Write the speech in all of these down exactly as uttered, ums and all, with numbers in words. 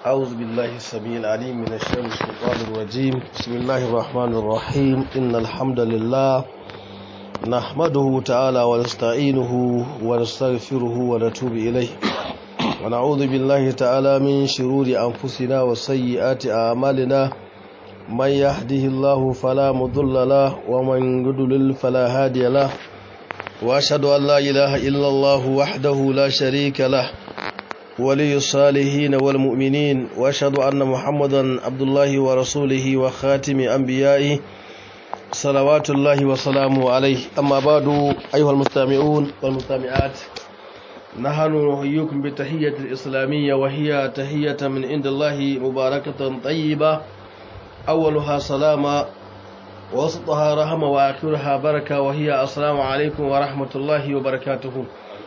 أعوذ بالله السميع العليم من الشر الشيطان الرجيم. بسم الله الرحمن الرحيم. إن الحمد لله نحمده تعالى ونستعينه ونستغفره ونتوب إليه ونعوذ بالله تعالى من شرور أنفسنا وسيئات أعمالنا. من يهده الله فلا مضل له ومن يضلل فلا هادي له، وأشهد أن لا إله إلا الله وحده لا شريك له ولي الصالحين والمؤمنين، وأشهد أن محمدا عبد الله ورسوله وخاتم أنبيائه صلوات الله وسلامه عليه. أما بعد أيها المستمعون والمستمعات، نحن نحييكم بتحية الإسلامية وهي تحية من عند الله مباركة طيبة، أولها سلامة ووسطها رحمة وآخرها بركة، وهي السلام عليكم ورحمة الله وبركاته.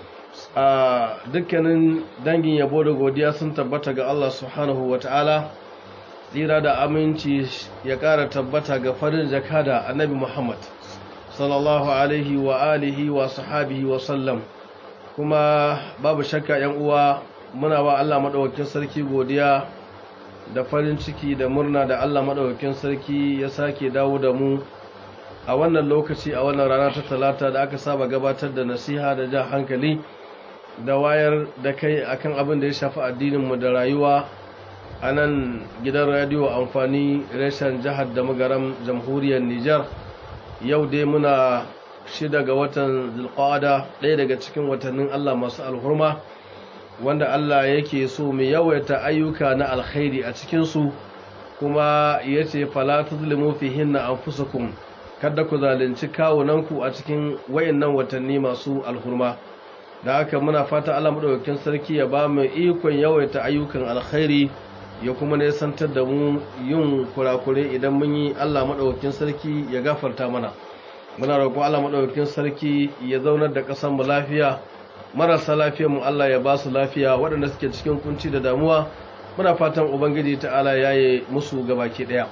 a dukkanin dangin yabo da godiya sun tabbata ga Allah subhanahu ta'ala. Tsira da aminci ya ƙara tabbata ga farin jakada annabi Muhammad sallallahu alaihi wa alihi wa sahabihi wa sallam. Kuma babu shakka yan uwa, muna wa Allah madaukakin sarki godiya da farin ciki da murna da Allah madaukakin sarki ya sake dawo da mu a wannan lokaci, a wannan rana ta talata da aka saba gabatar da nasiha da jan hankali da wayar da kai akan abin da ya shafi addininmu da rayuwa a nan gidan radiyo amfani reshen jihar da magaram jamhuriyar Nijar. Yau dai muna shida ga watan Zulqa'ada, ɗaya daga cikin watannin Allah masu alhurma, wanda Allah yake so mu yawaita ayyuka na alkhairi a cikinsu, kuma yace fala tuzlimu fihinna anfusakum, kada ku zalunci kawunanku a cikin wayannan watanni masu alhurma. Da haka muna fata Allah madaukakin sarki ya ba mu ikon yawaita ayyukan alkhairi, ya kuma nesantar da mu yin kurakure idan mun yi. Allah madaukakin sarki ya gafarta mana. Muna roƙon Allah madaukakin sarki ya zaunar da ƙasar mu lafiya, marasa lafiyar mu Allah ya ba su lafiya, waɗanda suke cikin kunci da damuwa muna fatan ubangiji ta'ala yaye musu gabaki ɗaya.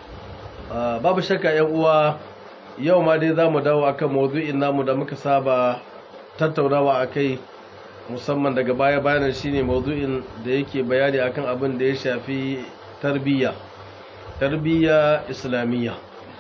Babu shakka ƴan uwa, yau ma dai zamu dawo akan mawdu'in namu da muka saba tattaunawa a kai, musamman daga baya bayanan shine mawdu'in da yake bayani akan abin da ya shafi tarbiyya tarbiyya islamiyya.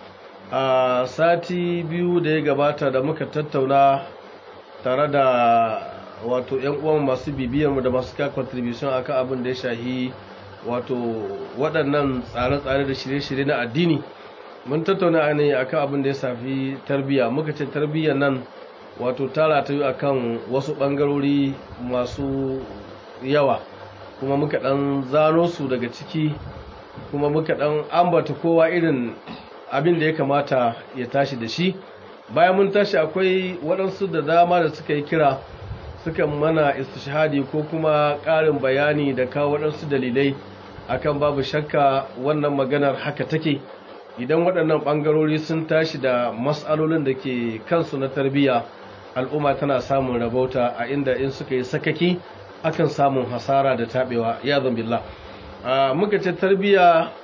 A sati biyu da ya gabata da muka tattauna tare da wato yan uwan masu bibiyarmu da masu ka contribution akan abin da ya shafi wato waɗannan tsare-tsare da shirye-shirye na addini, mun tattauna ne akan abin da ya shafi tarbiyya. Muka ce tarbiyyar nan wato tara ta yi akan wasu ɓangarori masu yawa, kuma muka ɗan zano su daga ciki, kuma muka ɗan ambata kowa irin abin da ya kamata ya tashi da shi. Bayan mun tashi, akwai waɗansu da dama da suka yi kira, suka mana istishhadi ko kuma ƙarin bayani da kawo waɗansu dalilai akan babu shakka wannan maganar haka take. Idan waɗannan ɓangarori sun tashi da mas'alolin da ke kansu na tarbiyya, al'umma tana samun rabauta, a inda in suka yi sakaki akan samun hasara da taɓewa, ya zambillah. Muka ce tarbiyya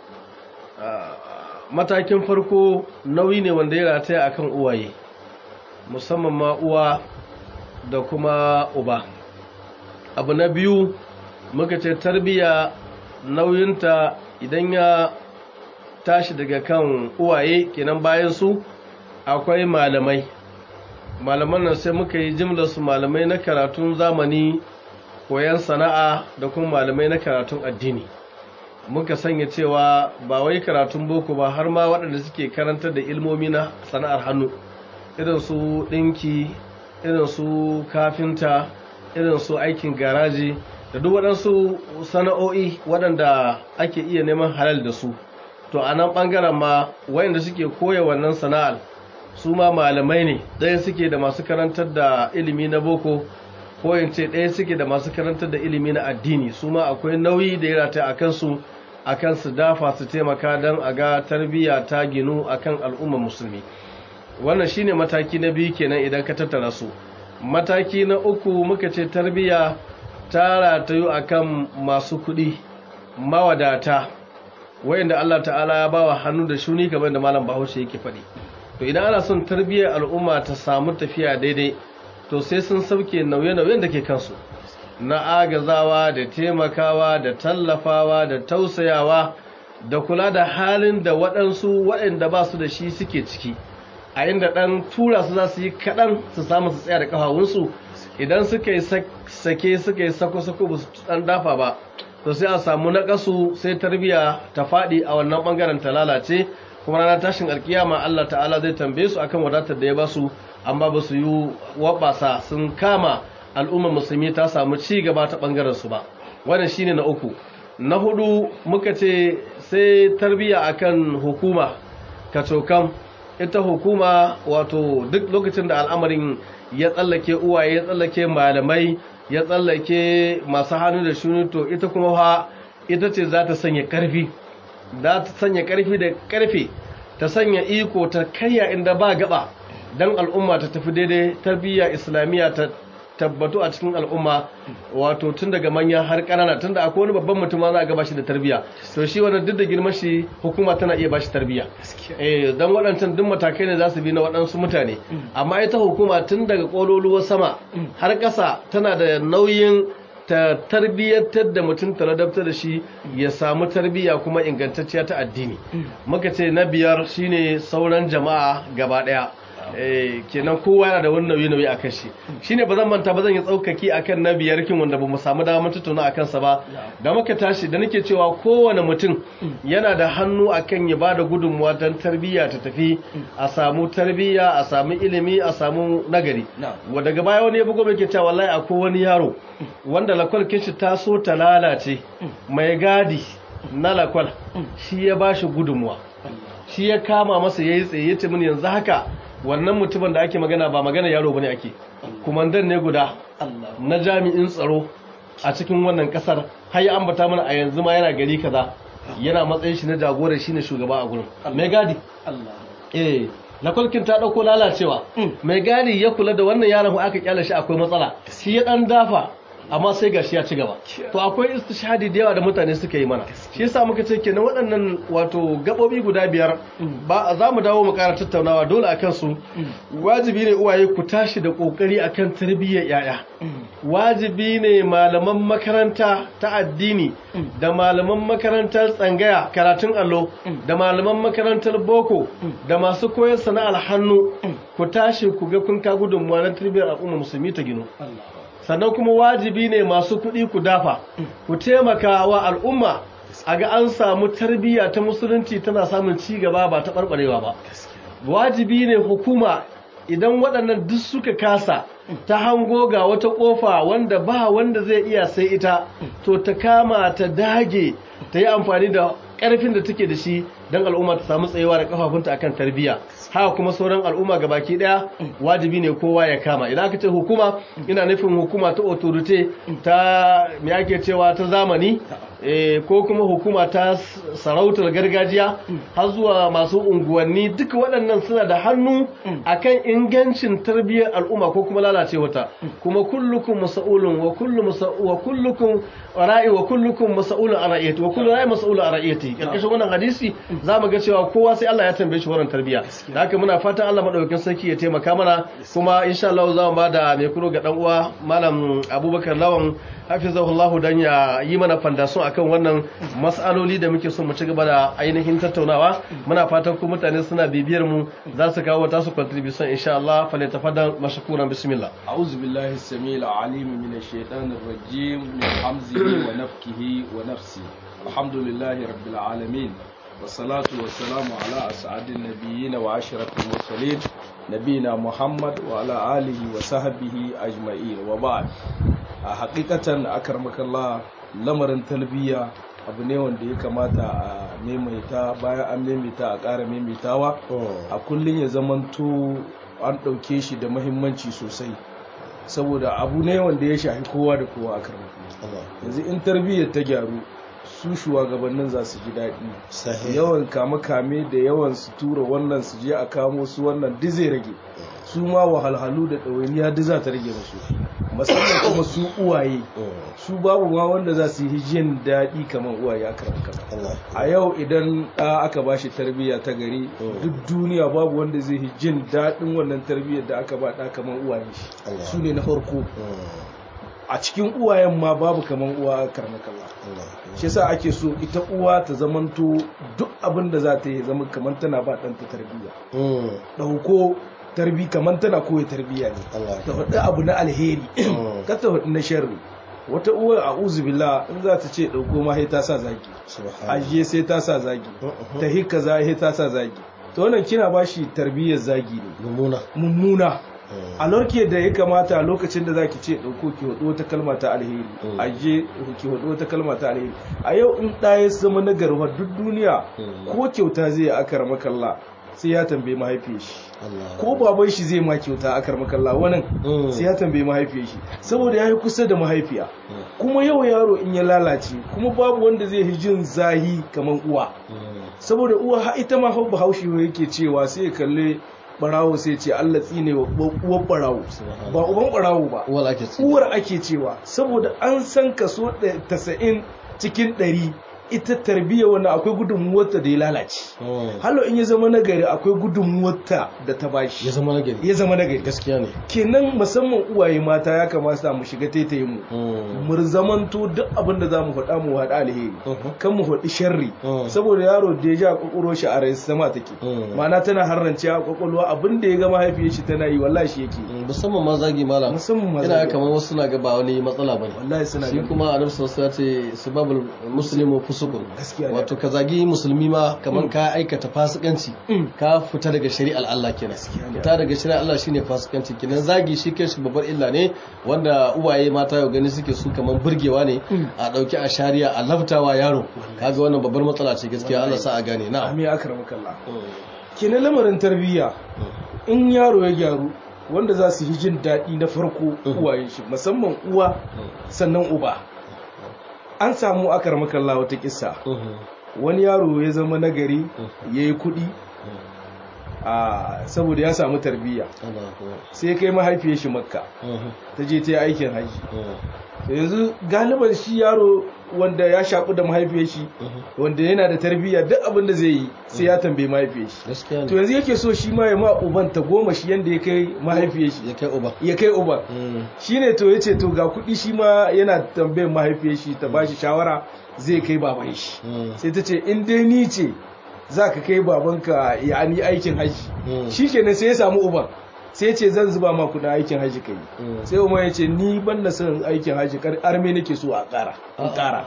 matakin farko nauyi ne wanda ya rataya akan uwaye, musamman ma uwa da kuma uba. Abu na biyu, muka ce tarbiyya nauyinta idan ya tashi daga kan uwaye, kenan bayan su akwai malamai. Malaman nan sai muka yi jimlarsu malamai na karatun zamani, koyan sana'a, da kuma malamai na karatun addini. Muka sanya cewa ba wai karatun boko ba, har ma waɗanda suke karantar da ilmomi na sana'ar hannu, irin su ɗinki, irin su kafinta, irin su aikin garaji, da duk waɗansu sana'o'i waɗanda ake iya neman halal da su. To a nan ɓangaren ma waɗanda suke koya wannan sana'ar su ma malamai ne, ɗaya suke da masu karantar da ilimi na boko, ko in ce ɗaya suke da masu karantar da ilimi na addini. Su ma akwai nauyi da ya rata a kansu, a kan su dafa su taimaka don a ga tarbiyya ta ginu a kan al'ummar musulmi. Wannan shine mataki na biyu kenan idan ka tattara su. Mataki na uku, muka ce tarbiyya ta ratayu a kan masu kuɗi, mawadata, wayanda Allah ta'ala ya ba wa hannu da shuni, kamar da malam Bahaushe yake faɗi. To idan ana son tarbiyyar al'umma ta samu tafiya daidai, to sai sun sauke nauye-nauyen da ke kansu. na agazawa da taimakawa da tallafawa da tausayawa da kula da halin da waɗansu waɗanda ba su da shi suke ciki, a inda ɗan tura su za su yi kaɗan su samu su tsaya da ƙafafunsu. Idan suka yi sake suka yi sako-sako ba su ɗan dafa ba, to sai a samu naƙasu, sai tarbiyya ta faɗi a wannan ɓangaren ta lalace, kuma ranar tashin alkiyama Allah ta'ala zai tambaye su akan wadatar da ya ba su, amma ba su yi wabasa sun kama al'ummar musulmi ta samu ci gaba ta ɓangaren su ba. Wannan shine na uku. Na hudu muka ce sai tarbiyya akan hukuma kacokan. Ita hukuma wato duk lokacin da al'amarin ya tsallake uwaye, ya tsallake malamai, ya tsallake masu hannu da shuni, to ita kuma ha ita ce za ta sanya ƙarfi, za ta sanya ƙarfi da ƙarfe, ta sanya iko, ta karya inda ba gaba don al'umma ta tafi daidai, tarbiyya islamiyya ta tabbatu a cikin al'umma, wato tun daga manya har ƙanana, tun da akwai wani babban mutum za a gaba shi da tarbiyya, to shi wannan duk da girman shi hukuma tana iya ba shi tarbiyya, eh don waɗancan duk matakai ne za su bi na waɗansu mutane, amma ita hukuma tun daga ƙololuwar sama har ƙasa tana da nauyin ta tarbiyyantar da mutum, ta ladabtar da shi ya samu tarbiyya kuma ingantacciya ta addini. Muka ce na biyar shine sauran jama'a gaba ɗaya. Eh, kenan kowa yana da wani nauyi-nauyi a kan shi, shine ba zan manta ba zan yi tsaukaki akan na biyar kin wanda ba mu samu damar tattauna a kansa ba, da muka tashi da nake cewa kowane mutum yana da hannu akan ya bada gudunmuwa don tarbiyya ta tafi, a samu tarbiyya, a samu ilimi, a samu nagari. Wa daga baya wani ya bugo mai ke cewa wallahi akwai wani yaro wanda lakwalkin shi ta so ta lalace, mai gadi na lakwal shi ya bashi gudunmuwa, shi ya kama masa yayi tsaye, ya ce mini yanzu haka wannan mutumin da ake magana ba magana yaro bane ake, kumandan ne guda na jami'in tsaro a cikin wannan kasar, har ya ambata mana a yanzu ma yana gari kaza, yana matsayin shi na jagora, shine shugaba a gurin. Mai gadi eh lakwalkin ta dauko lalacewa, mai gadi ya kula da wannan yaron ko aka kyale shi akwai matsala, shi ya dan dafa, amma sai gashi ya ci gaba. To akwai istishhadi da yawa da mutane suka yi mana, shi yasa muka ce kenan waɗannan wato gabobi guda biyar ba za mu dawo mu ƙara tattaunawa dole akan su. Wajibi ne uwaye ku tashi da kokari akan tarbiyyar yaya, wajibi ne malaman makaranta ta addini da malaman makarantar tsangaya karatun allo da malaman makarantar boko da masu koyar sana'ar hannu, ku tashi ku ga kun ka gudunmuwa na tarbiyyar al'umma musulmi ta gino. Sannan kuma wajibi ne masu kuɗi ku dafa, ku taimaka wa al'umma a ga an samu tarbiyya ta musulunci tana samun ci gaba ba ta ɓarɓarewa ba. Wajibi ne hukuma idan waɗannan duk suka kasa, ta hango ga wata ƙofa wanda ba wanda zai iya sai ita, to ta kama ta dage ta yi amfani da ƙarfin da take da shi don al'umma ta samu tsayewa da kafafunta akan tarbiyya. Haka kuma sauran al'umma gabaki daya wajibi ne kowa ya kama. Idan aka ce hukuma, ina nufin hukuma ta authority ta me ake cewa ta zamani, eh, ko kuma hukuma ta sarautar gargajiya har zuwa masu unguwanni, duka waɗannan suna da hannu akan ingancin tarbiyyar al'umma ko kuma lalacewata. Kuma kullukum mas'ulun wa kullu mas'ul wa kullukum ra'i wa kullukum mas'ulun an ra'iyati wa kullu ra'i mas'ulun an ra'iyati. Karkashin wannan hadisi zamu ga cewa kowa sai Allah ya tambaye shi wannan tarbiyya. Da haka muna fatan Allah madaukakin sarki ya taimaka mana, kuma insha Allah za mu ba da mai kuro ga dan uwa Malam Abubakar Lawan hafizahullahu dan ya yi mana fandason akan wannan mas'aloli da muke so mu ci gaba da ainihin tattaunawa. Muna fatan ku mutane suna bibiyar mu za su kawo ta su contribution insha Allah. Fa tafadal mashkuran, bismillah. A'udhu billahi as-sami'il 'alim minash shaitanir rajim min hamzihi wa nafthihi wa nafsi. Alhamdulillahi rabbil alamin. والصلاة والسلام على أسعد النبيين وعشرة المرسلين نبينا محمد وعلى آله وصحبه أجمعين وبعد. حقيقة أكرمك الله lamarin tarbiyya abu ne wanda ya kamata a maimaita, bayan an maimaita a ƙara maimaitawa a kullum ya zamanto an ɗauke shi da muhimmanci sosai, saboda abu ne wanda ya shafi kowa da kowa a karmaka. Yanzu in tarbiyyar ta gyaru, su shugabannin za su ji daɗi, yawan kame-kame da yawan su tura wannan su je a kamo su wannan duk zai rage, su ma wahalhalu da ɗawainiya duk za ta rage musu, musamman kuma su uwaye, su babu ma wanda za su yi jin daɗi kamar uwaye a karnuka. A yau idan ɗa aka ba shi tarbiyya ta gari, duk duniya babu wanda zai yi jin daɗin wannan tarbiyyar da aka ba ɗa kamar uwaye shi, su ne na farko. a cikin uwayen ma babu kaman uwa karmakalla shi yasa ake so ita uwa ta zamanto duk abin da za ta yi zama kaman tana ba ɗanta tarbiyya ɗauko tarbi kaman tana koya tarbiyya ne ta faɗi abu na alheri ka ta faɗi na sharri wata uwa a uzubillah in za ta ce ɗauko ma sai ta sa zagi ajiye sai ta sa zagi ta hika za sai ta sa zagi to wannan kina ba shi tarbiyyar zagi ne mummuna mummuna a lorke da ya kamata lokacin da zaki ce dauko ki hudu wata kalma ta alheri aje ki hudu wata kalma ta alheri a yau in ɗaya zama na garba duk duniya ko kyauta zai akar makalla sai ya tambaye mahaifiyar shi ko baban shi zai ma kyauta akar makalla wannan sai ya tambaye mahaifiyar shi saboda yayi kusa da mahaifiya kuma yau yaro in ya lalace kuma babu wanda zai yi jin zahi kamar uwa saboda uwa ha ita ma hauba haushi yake cewa sai ya kalle barawo sai ce Allah tsine wa uwar barawo ba uban barawo ba uwar ake cewa saboda an san kaso tasa'in cikin ɗari ita tarbiyya wannan akwai gudunmuwarta da ya lalace halo in ya zama nagari akwai gudunmuwarta da ta bashi ya zama nagari ya zama nagari gaskiya ne kenan musamman uwaye mata ya kamata mu shiga taitaye mu mu zamanto duk abin da zamu faɗa mu haɗa alheri kan mu faɗi sharri saboda yaro da ya ja kokoro shi a rai sama take ma'ana tana harrance a kokolwa abin da ya ga mahaifiyar shi tana yi wallahi shi yake musamman ma zagi malam musamman ma ina kamar wasu na ga ba wani matsala bane wallahi suna shi kuma annabi sallallahu alaihi wasallam ya ce sababul muslimu fusukun wato ka zagi musulmi ma kamar ka aikata fasikanci ka fita daga shari'ar Allah kenan fita daga shari'ar Allah shine fasikanci kenan zagi shi kai shi babbar illa ne wanda uwaye mata yau gani suke su kamar burgewa ne a dauki a shari'a a laftawa yaro kaga wannan babbar matsala ce gaskiya Allah sa a gane na amin akramakallah kenan lamarin tarbiyya in yaro ya gyaru wanda za su yi jin daɗi na farko uwaye shi musamman uwa sannan uba an samu akar makalla wata kissa wani yaro ya zama nagari ya yi kudi saboda ya samu tarbiyya sai kai mahaifiyar shi makka ta je ta yi aikin haji yanzu galiban shi yaro wanda ya shaku da mahaifiyar shi wanda yana da tarbiyya duk abin da zai yi sai ya tambaye mahaifiyar shi to yanzu yake so shi ma ya ma uban ta goma shi yanda ya kai mahaifiyar shi ya kai uban ya kai uban shine to yace to ga kudi shi ma yana tambayar mahaifiyar shi ta bashi shawara zai kai baban shi sai ta ce in dai ni ce zaka kai babanka ya ni aikin haji shikenan sai ya samu uban sai ce zan zuba ma kudin aikin haji kai sai umar ya ce ni ban na son aikin haji arme nake so a kara in kara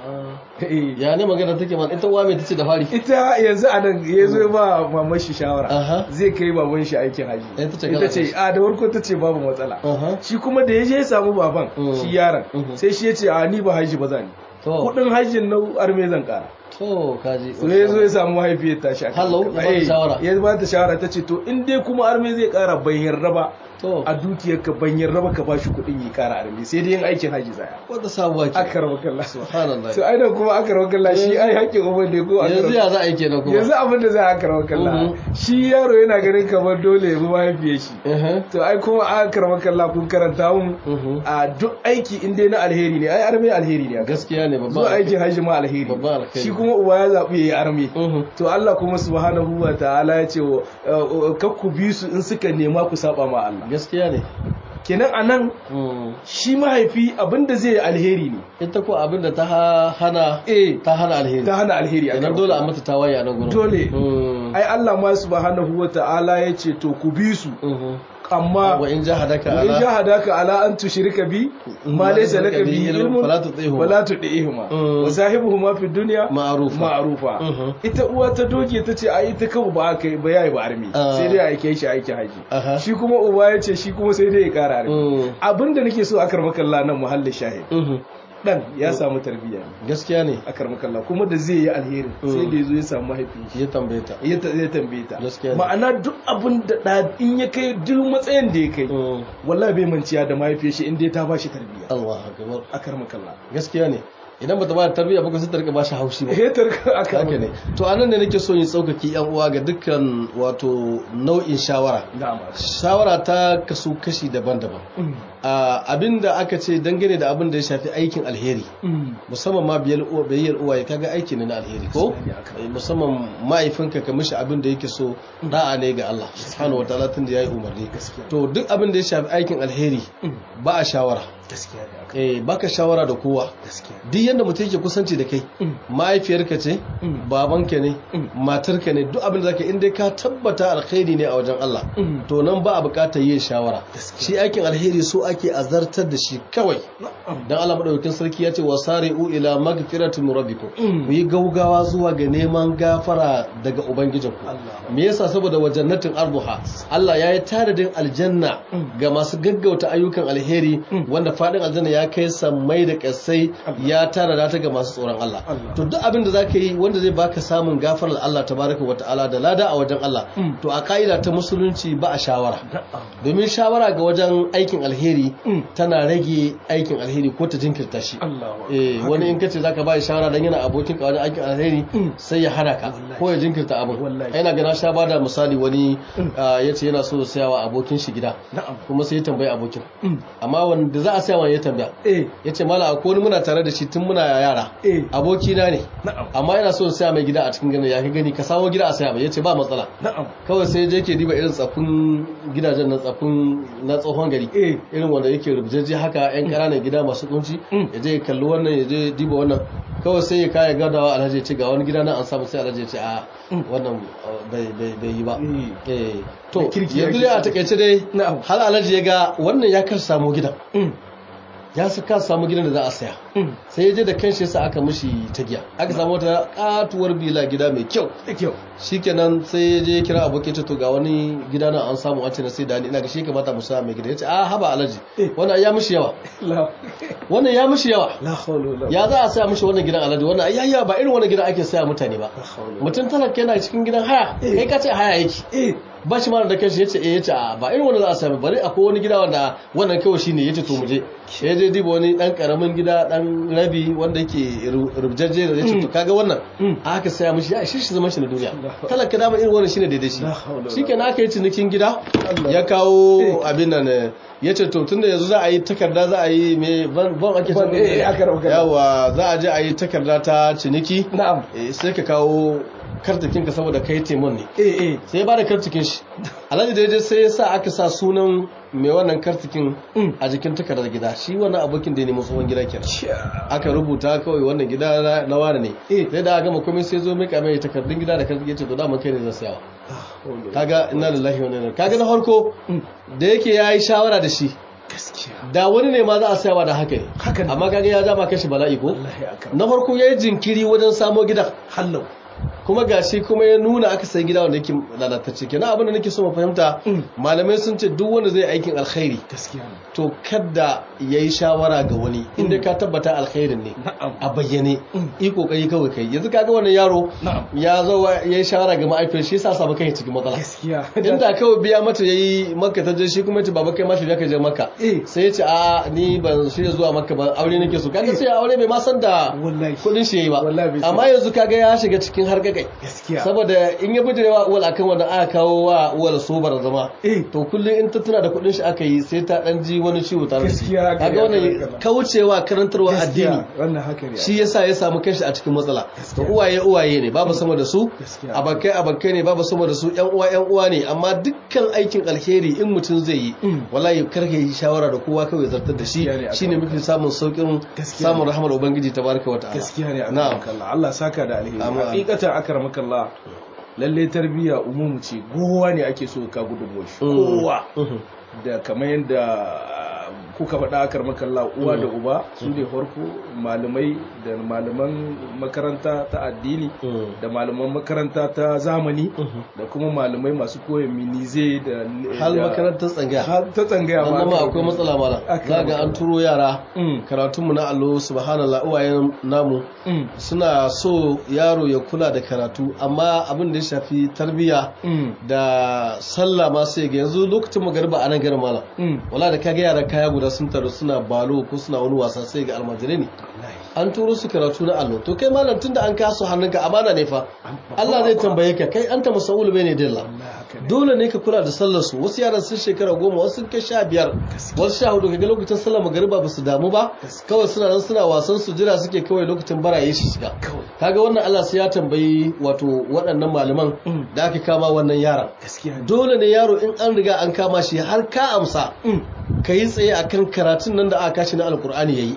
ya ne magana take man ita uwa mai tace da fari ita yanzu a nan ya zo ba maman shi shawara zai kai baban shi aikin haji ita ce a da warko ta ce babu matsala shi kuma da ya je ya samu baban shi yaron sai shi ya ce a ni ba haji ba zan kudin hajjin na arme zan kara to kaji so ya zo ya samu mahaifiyar tashi a hallo ba ta shawara ya ba ta shawara ta ce to in dai kuma arme zai kara ban yarda ba a dukiyarka ban yarda ba ka bashi kuɗin yi kara arme sai dai yin aikin haji zaya wanda sabuwa ce akar wakalla subhanallah to aidan kuma akar wakalla shi ai haƙƙin uban ne ko yanzu ya za a yi kenan kuma yanzu abin da za a akar wakalla shi yaro yana ganin kamar dole ya bi mahaifiyar shi to ai kuma akar wakalla kun karanta mun a duk aiki in dai na alheri ne ai arme alheri ne gaskiya ne babban zuwa aikin haji ma alheri shi kuma uba ya zaɓi ya yi arme to Allah kuma subhanahu wa ta'ala ya ce kakku bi su in suka nema ku saba ma Allah gaskiya ne kenan anan shi mahaifi abinda zai yi alheri ne ita ko abinda ta hana eh ta hana alheri ta hana alheri a nan dole a mata tawaye a nan gurin dole ai Allah ma subhanahu wa ta'ala ya ce to ku bi su amma wa in jahadaka ala in jahadaka ala an tushrika bi ma laysa laka bi ilmun fala tudihuma wa sahibuhuma fi dunya ma'rufa ma'rufa ita uwa ta doge ta ce ai ita kawo ba kai ba yayi ba armi sai dai aike shi aiki haji shi kuma uba ya ce shi kuma sai dai ya kara armi abinda nake so a karbakalla nan muhallin shahid dan ya samu tarbiyya gaskiya ne a karmakalla kuma da zai yi alheri sai da yazo ya samu mahaifi ya tambaye ta ya ya tambaye ta gaskiya ma'ana duk abin da da in ya kai duk matsayin da ya kai wallahi bai manciya da mahaifiyar shi inda ta bashi tarbiyya Allahu akbar a karmakalla gaskiya ne idan bata ba tarbiyya ba ko sai ta rika bashi haushi ba eh tarka aka haka ne to anan ne nake so yin tsaukaki yan uwa ga dukkan wato nau'in shawara shawara ta kasu kashi daban-daban abinda aka ce dangane da abin da ya shafi aikin alheri musamman ma biyayyar uwaye kaga aiki ne na alheri ko musamman ma'aifinka ka mishi abin da yake so da'a ne ga Allah subhanahu wataala tun da yayi umarni to duk abin da ya shafi aikin alheri ba a shawara gaskiya ne aka eh baka shawara da kowa gaskiya duk yanda mutum yake kusanci da kai mahaifiyarka ce babanka ne matarka ne duk abin da zaka in dai ka tabbata alkhairi ne a wajen Allah to nan ba a bukatar yin shawara shi aikin alheri so ake azartar da shi kawai dan Allah madaukakin sarki ya ce wasari'u ila magfiratin rabbikum ku yi gaugawa zuwa ga neman gafara daga ubangijinku me yasa saboda wajannatin arbuha Allah ya yi taradin aljanna ga masu gaggauta ayyukan alheri wanda fadin aljanna ya kai sammai da kasai ya tarada ta ga masu tsoron Allah to duk abin da zaka yi wanda zai baka samun gafarar Allah tabaraka wa ta'ala da lada a wajen Allah to a kaida ta musulunci ba a shawara domin shawara ga wajen aikin alheri tana rage aikin alheri ko ta jinkirta shi eh wani in kace zaka ba shawara dan yana abokin ka wajen aikin alheri sai ya hana ka ko ya jinkirta abin ina ga na sha bada misali wani yace yana so ya saya wa abokin shi gida kuma sai ya tambayi abokin amma wanda za a saya wa ya tambaya yace mala akwai wani muna tare da shi tun muna yara abokina ne amma yana so ya saya mai gida a cikin gani ya ka gani ka sawo gida a saya mai yace ba matsala kawai sai je ke diba irin tsafin gidajen na tsafin na tsohon gari irin wanda yake rubjeje haka yan ƙananan gida masu kunci ya je kalli wannan ya je diba wannan kawai sai ya kaya gadawa alhaji ya ce ga wani gida na an samu sai alhaji ya ce a wannan bai yi ba to yanzu dai a takaice dai har alhaji ya ga wannan ya kasa samu gidan ya saka samu gidan da za a saya sai ya je da kanshi yasa aka mishi tagiya aka samu wata katuwar bila gida mai kyau shikenan sai ya je ya kira abokin ta to ga wani gida na an samu wace na sai da ni ina ga shi kamata mu sa mai gida yace a haba alaji wannan ya mishi yawa wannan ya mishi yawa ya za a saya mishi wannan gidan alaji wannan ayya ba irin wannan gidan ake saya mutane ba mutum talaka yana cikin gidan haya kai ka ce haya yake ba shi mara da kanshi yace eh yace a ba irin wanda za a sami bari akwai wani gida wanda wannan kawai shine yace to muje ya je diba wani dan karamin gida dan rabi wanda yake rubjajje da yace to kaga wannan aka saya mishi ya shi shi zaman shi na duniya talaka da ba irin wannan shine daidai shi shikenan aka yi cinikin gida ya kawo abin nan yace to tunda yanzu za a yi takarda za a yi me ban ake son yawa za a je a yi takarda ta ciniki na'am sai ka kawo kartikin ka saboda kai temon ne eh eh sai ba da kartikin shi alhaji da yaje sai ya sa aka sa sunan mai wannan kartikin a jikin takardar gida shi wannan abokin da ya nemi tsohon gida kenan aka rubuta kawai wannan gida na wani ne sai da gama komai sai zo mika mai takardun gida da kartikin yace to da mun kai ne zan sayawa kaga inna lillahi wa inna ilaihi kaga na farko da yake yayi shawara da shi da wani ne ma za a sayawa da haka ne amma kaga ya dama kashi bala'i ko na farko yayi jinkiri wajen samo gidan hallau kuma gashi kuma ya nuna aka sai gida wanda yake lalatacce kenan abin da nake so mu fahimta malamai sun ce duk wanda zai aikin alkhairi gaskiya to kada yayi shawara ga wani inda ka tabbata alkhairin ne a bayyane yi kokari kawai kai yanzu kaga wannan yaro ya zo yayi shawara ga ma'aifiyar shi yasa samu kai cikin matsala gaskiya inda kawai biya mata yayi makka ta je shi kuma yace baba kai ma shi ka je makka sai yace a ni ban shi zuwa makka ba aure nake so kaga sai aure bai ma san da kudin shi yayi ba amma yanzu kaga ya shiga cikin hargagai saboda in ya bijirewa uwal akan wanda aka kawo wa uwal sobar zama to kullum in ta tuna da kudin shi aka yi sai ta dan ji wani ciwo tare da shi kaga wannan kaucewa karantarwa addini shi yasa ya samu kanshi a cikin matsala to uwaye uwaye ne babu sama da su abakai abakai ne babu sama da su yan uwa yan uwa ne amma dukkan aikin alheri in mutum zai yi wallahi karka yi shawara da kowa kawai zartar da shi shine muke samun saukin samun rahmar ubangiji tabaraka wa ta'ala gaskiya ne na'am Allah saka da alheri hakikatan akramakallah lalle tarbiyya umumu ce kowa ne ake so ka gudunmuwa shi kowa da kamar yadda kuka faɗa akar makalla uwa da uba su ne farko malamai da malaman makaranta ta addini da malaman makaranta ta zamani da kuma malamai masu koyon minize da hal makarantar tsangaya hal ta tsangaya ma amma akwai matsala mala zaga an turo yara karatun mu na allo subhanallah uwayen namu suna so yaro ya kula da karatu amma abin da ya shafi tarbiyya da sallah ma sai ga yanzu lokacin magariba a nan garin mala wala da kaga yara kaya guda sun taru suna balo ko suna wani wasa sai ga almajirai ne an turo su karatu na allo to kai malam tunda an kaso hannunka amana ne fa Allah zai tambaye ka kai anta masaul bane dilla dole ne ka kula da sallar su wasu yaran sun shekara goma wasu sun kai sha biyar wasu sha hudu kaga lokacin sallar magariba ba su damu ba kawai suna nan suna wasan su jira suke kawai lokacin baraye shi shiga kaga wannan Allah sai ya tambayi wato waɗannan malaman da aka kama wannan yaran dole ne yaro in an riga an kama shi har ka amsa ka yi tsaye akan karatun nan da aka kashi na alkur'ani yayi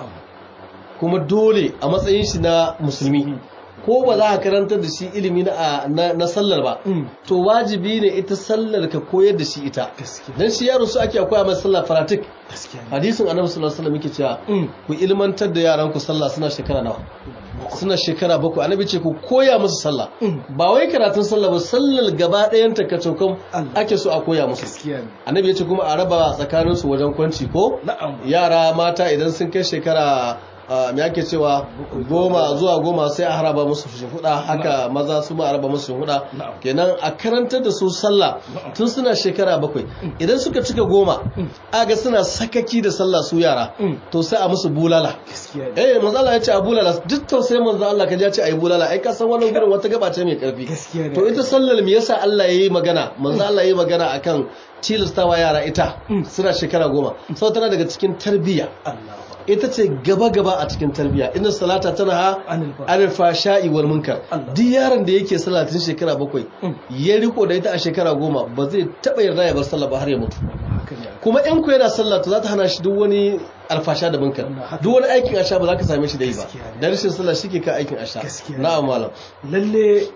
kuma dole a matsayin shi na musulmi ko ba za ka karantar da shi ilimi na na sallar ba to wajibi ne ita sallar ka koyar da shi ita dan shi yaro su ake koya masa sallar faratik hadisin annabi sallallahu alaihi wasallam yake cewa ku ilmantar da yaran ku sallah suna shekara nawa suna shekara bakwai annabi ce ku koya musu sallah ba wai karatun sallah ba sallar gaba ɗayan ta kacokan ake so a koya musu annabi ya ce kuma a raba tsakanin su wajen kwanci ko yara mata idan sun kai shekara me ake cewa goma zuwa goma sai a haraba musu huda haka maza su ma a raba musu huda kenan a karantar da su sallah tun suna shekara bakwai idan suka cika goma aga suna sakaki da sallah su yara to sai a musu bulala eh manzo Allah ya ce a bulala duk tausayin manzo Allah ka ya ce ayi bulala ai ka san wannan gurin wata gaba ce mai karfi to ita sallar me yasa Allah yayi magana manzo Allah yayi magana akan tilastawa yara ita suna shekara goma sau tana daga cikin tarbiyya ita ce gaba-gaba a cikin tarbiyya inda salata tana ha anil fashai wal munkar duk yaron da yake salatin shekara bakwai ya riko da ita a shekara goma ba zai taba yarda ya bar sallah ba har ya mutu kuma in ku yana sallah to za ta hana shi duk wani alfasha da munkar duk wani aikin asha ba za ka same shi da yi ba da rashin sallah shike ka aikin asha na'am malam lalle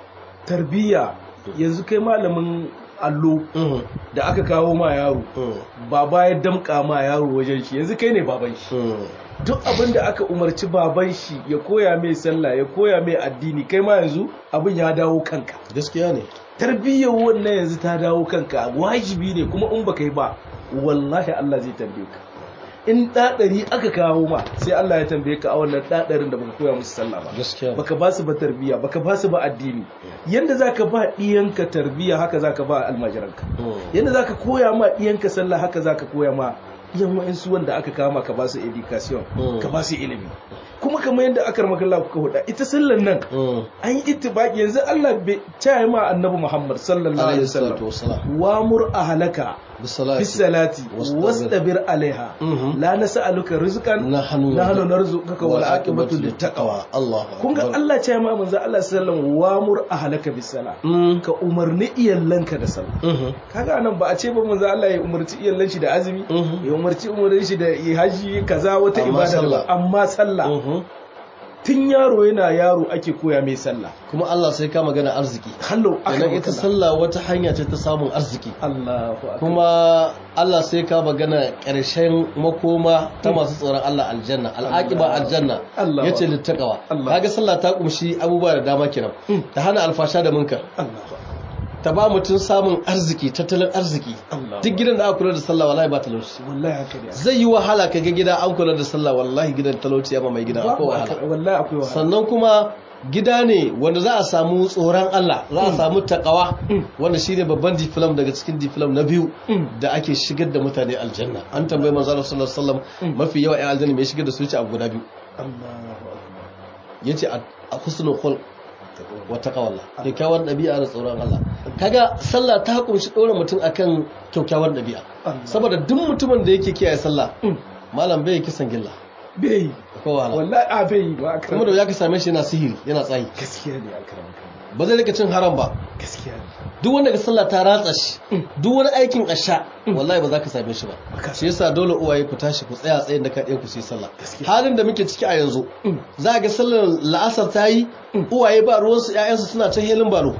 tarbiyya yanzu kai malamin allo da aka kawo ma yaro baba ya damka ma yaro wajen shi yanzu kai ne baban shi duk abin da aka umarci baban shi ya koya mai sallah ya koya mai addini kai ma yanzu abin ya dawo kanka gaskiya ne tarbiyyar wannan yanzu ta dawo kanka wajibi ne kuma in baka yi ba wallahi Allah zai tambaye ka in ɗaɗari aka kawo ma sai Allah ya tambaye ka a wannan ɗaɗarin da baka koya musu sallah ba baka ba su ba tarbiyya baka ba su ba addini yanda zaka ba ɗiyanka tarbiyya haka zaka ba almajiranka yanda zaka koya ma ɗiyanka sallah haka zaka koya ma yan wa'insu wanda aka kama ka ba su education ka ba su ilimi kuma kamar yadda aka makalla kuka huda ita sallan nan an yi ittibaki yanzu Allah bai taya ma annabi Muhammad sallallahu alaihi wasallam wa mur ahlaka bisalati wastabir alaiha la nas'aluka rizqan nahnu narzuquka wal aqibatu littaqwa Allah kun ga Allah taya ma manzo Allah sallallahu alaihi wasallam wa mur ahlaka bisala ka umarni iyallanka da sallah kaga nan ba a ce ba manzo Allah ya umarci iyallan shi da azumi ya umarci umarin shi da haji kaza wata ibada ba amma sallah tun yaro yana yaro ake koya mai sallah kuma Allah sai ka magana arziki hallo aka ita sallah wata hanya ce ta samun arziki Allahu akbar kuma Allah sai ka magana ƙarshen makoma ta masu tsoron Allah aljanna al'aqiba aljanna yace littaqwa kaga sallah ta kumshi abubuwa da dama kenan ta hana alfasha da munkar ta ba mutum samun arziki tattalin arziki duk gidan da aka kula da sallah wallahi ba talauci wallahi haka ne zai yi wahala kaga gida an kula da sallah wallahi gidan talauci ya ba mai gida akwai wahala wallahi akwai wahala sannan kuma gida ne wanda za a samu tsoron Allah za a samu takawa wanda shine babban diplom daga cikin diplom na biyu da ake shigar da mutane aljanna an tambayi manzo Allah sallallahu alaihi wasallam mafi yawa ai aljanna mai shigar da su yace abu guda biyu Allahu akbar yace a husnul khulq wa taqwallah kyakkyawar dabi'a da tsoron Allah kaga sallah ta kunshi dora mutum akan kyakkyawar dabi'a saboda duk mutumin da yake kiyaye sallah malam bai kisan gilla bai ko wala wallahi a bai ba kuma da ya ka same shi yana sihiri yana tsayi gaskiya ne akram ba zai rika cin haram ba gaskiya ne duk wanda ga sallah ta ratsa shi duk wani aikin asha wallahi ba za ka same shi ba shi yasa dole uwaye ku tashi ku tsaya tsayin da ka ɗaya ku yi sallah halin da muke ciki a yanzu za ga sallar la'asar ta yi uwaye ba ruwansu ƴaƴansu suna ta helin baro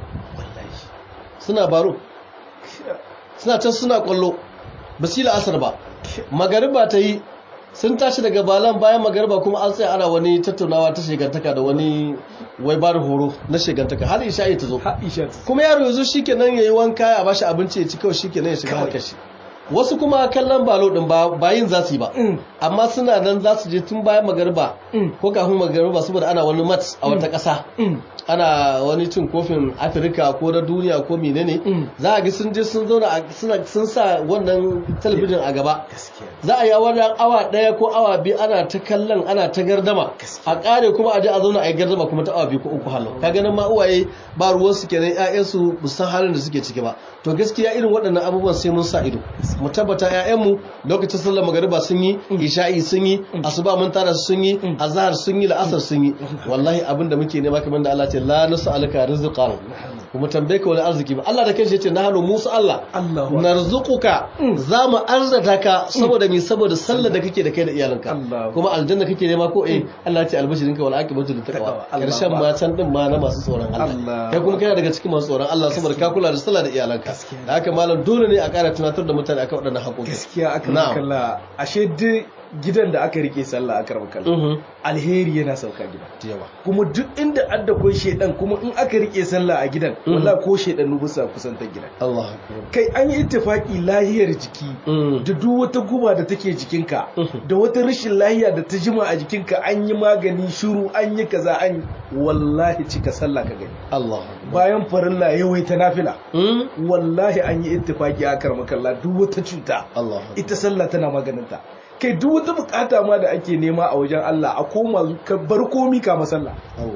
suna baro suna can suna kwallo ba su yi la'asar ba magariba ta yi sun tashi daga balan bayan magariba kuma an tsaya ana wani tattaunawa ta shigantaka da wani wai bada horo na shigantaka har isha'i ta zo kuma yaro yanzu shikenan yayi wanka ya bashi abinci ya ci kawai shikenan ya shiga harkar shi wasu kuma kallon balo din ba bayin za su yi ba amma suna nan za su je tun bayan magariba ko kafin magariba saboda ana wani mat a wata ƙasa ana wani cin kofin afirka ko na duniya ko menene za a ga sun je sun zauna sun sa wannan talabijin a gaba za a yi wannan awa ɗaya ko awa biyu ana ta kallon ana ta gardama a ƙare kuma a je a zauna a yi gardama kuma ta awa biyu ko uku halin ka ganin ma uwaye ba ruwansu kenan ƴaƴansu ba san halin da suke ciki ba to gaskiya irin waɗannan abubuwan sai mun sa ido mu tabbata ƴaƴanmu lokacin sallar magariba sun yi isha'i sun yi asuba mun tara sun yi azhar sun yi la'asar sun yi wallahi abinda muke nema kamar da Allah ce la nas'aluka rizqan kuma tambaye ka wani arziki ba Allah da kanshi yace nahnu musa Allah narzuquka zamu arzata ka saboda mi saboda sallar da kake da kai da iyalanka kuma aljanna kake nema ko eh Allah ya ce albashirinka wal aqibatu lit taqwa karshen matan din ma na masu tsoron Allah kai kuma kana daga cikin masu tsoron Allah saboda ka kula da sallah da iyalanka da haka malam dole ne a ƙara tunatar da mutane akan waɗannan haƙoƙi gaskiya aka kalla ashe duk gidan da aka rike sallah aka rabu kalla alheri yana sauka gida kuma duk inda adda ko shedan kuma in aka rike sallah a gidan wallahi ko shedan nu bisa kusantar gidan Allah kai an yi ittifaki lahiyar jiki da duk wata guba da take jikinka da wata rashin lahiya da ta jima a jikinka an yi magani shiru an yi kaza an wallahi cika sallah ka gani Allah bayan farilla yawaita nafila wallahi an yi ittifaki a karmakalla duk wata cuta Allah ita sallah tana maganinta kai duk wata bukata ma da ake nema a wajen Allah a koma ka bar komi ka masalla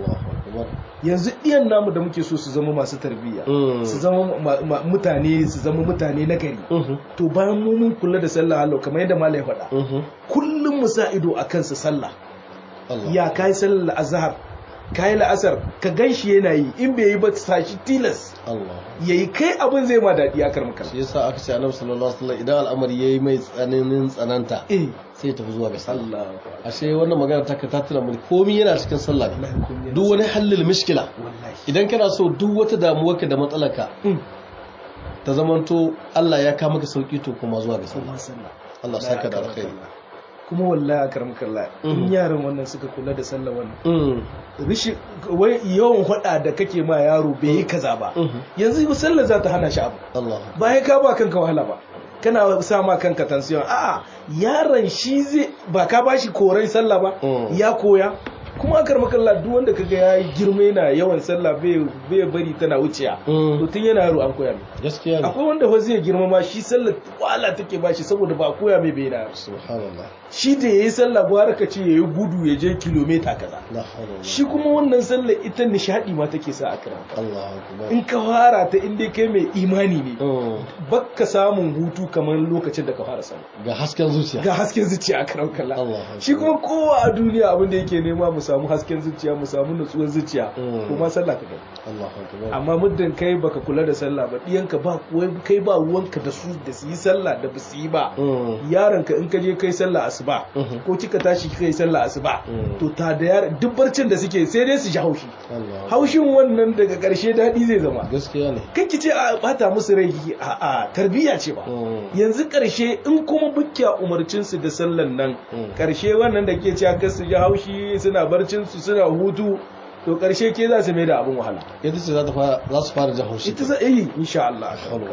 yanzu iyan namu da muke so su zama masu tarbiyya su zama mutane su zama mutane na gari to bayan mu mun kula da sallah hallo kamar yadda malai faɗa kullum mu sa ido akan su sallah ya kai sallar azhar kai la'asar ka ganshi yana yi in bai yi ba sashi tilas yayi kai abin zai ma dadi akar maka shi yasa aka ce Annabi sallallahu alaihi wasallam idan al'amari yayi mai tsananin tsananta sai tafi zuwa ga sallah ashe wannan magana ta ta tuna mun komai yana cikin sallah ne duk wani halil mushkila idan kana so duk wata damuwarka da matsalarka ta zamanto Allah ya ka maka sauki to kuma zuwa ga sallah Allah saka da alkhairi kuma wallahi akaram kallah in yaran wannan suka kula da sallah wannan rishi wai yawan hada da kake ma yaro bai yi kaza ba yanzu sallah za ta hana shi abu ba ya ka ba kanka wahala ba kana sa ma kanka tension a'a yaron shi zai ba ka bashi koran sallah ba ya koya kuma akar makalla duk wanda kaga yayi girma yana yawan sallah bai bai bari tana wuciya to tun yana yaro an koya mai gaskiya akwai wanda fa zai girma ma shi sallah wala take bashi saboda ba koya mai bai da subhanallah shi da yayi sallah gwara ka ce yayi gudu ya je kilomita kaza shi kuma wannan sallah ita nishadi ma take sa akram Allahu akbar in ka fara ta inda kai mai imani ne bakka samun hutu kamar lokacin da ka fara sallah ga hasken zuciya ga hasken zuciya akram kallah shi kuma kowa a duniya abin da yake nema mu samu hasken zuciya mu samu nutsuwar zuciya kuma sallah ka gani Allahu akbar amma muddin kai baka kula da sallah ba diyanka ba kai ba ruwanka da su da su yi sallah da ba su yi ba yaronka in ka je kai sallah asuba ko kika tashi kika yi sallah asuba to ta da yaron duk barcin da suke sai dai su ji haushi haushin wannan daga karshe dadi zai zama gaskiya ne kai kice a bata musu rai a a tarbiyya ce ba yanzu karshe in kuma bukkiya umarcin su da sallan nan karshe wannan da ke cewa kar su ji haushi suna barcin su suna hutu to karshe ke za su mai da abin wahala yadda ce za ta fara za su fara jin haushi ita za yi insha Allah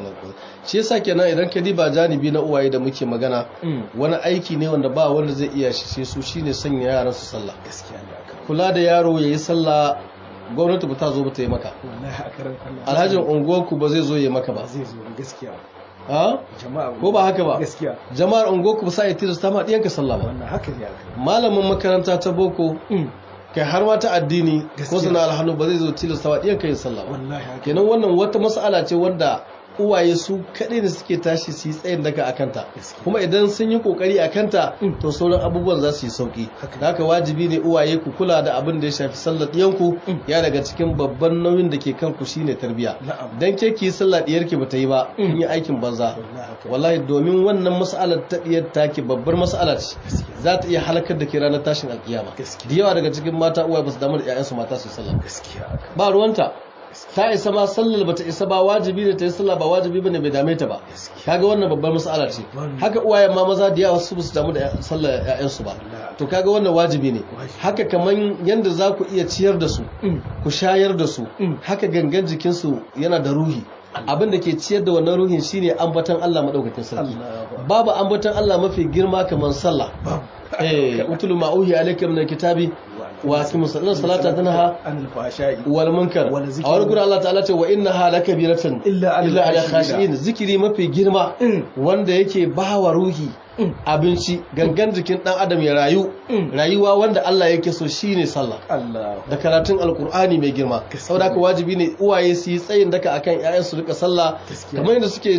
shi yasa kenan idan ka diba janibi na uwaye da muke magana wani aiki ne wanda ba wanda zai iya shi sai su shine sanya yaran su sallah gaskiya ne kula da yaro yayi sallah gwamnati ba ta zo ba ta yi maka wallahi a karan Allah alhajin unguwarku ba zai zo yi maka ba zai zo gaskiya ha jama'a ko ba haka ba gaskiya jama'ar unguwarku ba sai ta ta ma diyanka sallah ba wannan haka ne malamin makaranta ta boko kai har ma ta addini ko sana alhanu ba zai zo tilasta wa diyanka yin sallah ba kenan wannan wata mas'ala ce wanda uwaye su kaɗai da suke tashi su yi tsayin daga akanta kuma idan sun yi kokari akanta to sauran abubuwan za su yi sauki haka wajibi ne uwaye ku kula da abin da ya shafi sallar ɗiyanku ya daga cikin babban nauyin da ke kanku shine tarbiya dan ke ki sallar ɗiyarki bata yi ba kun yi aikin banza wallahi domin wannan mas'alar ta ɗiyar take babbar mas'ala ce za ta iya halakar da ke ranar tashin alƙiyama da yawa daga cikin mata uwaye ba su damu da ƴaƴansu mata su sallah ba ruwanta ta isa ma sallar bata isa ba wajibi ne ta yi sallah ba wajibi bane bai dame ta ba kaga wannan babbar mas'ala ce haka uwayen ma maza da yawa su su damu da sallar ƴaƴan su ba to kaga wannan wajibi ne haka kaman yanda za ku iya ciyar da su ku shayar da su haka gangan jikin su yana da ruhi abin da ke ciyar da wannan ruhin shine ambaton Allah madaukakin sarki babu ambaton Allah mafi girma kaman sallah eh utulu ma uhi alayka min alkitabi wa aqimus salata tanha anil fahsha'i wal munkar a wani gurin Allah ta'ala ce wa innaha lakabiratan illa ala khashiin zikiri mafi girma wanda yake bawa ruhi abinci gangan jikin dan adam ya rayu rayuwa wanda Allah yake so shine sallah da karatun alkur'ani mai girma saboda haka wajibi ne uwaye su yi tsayin daka akan ƴaƴan su rika sallah kamar yadda suke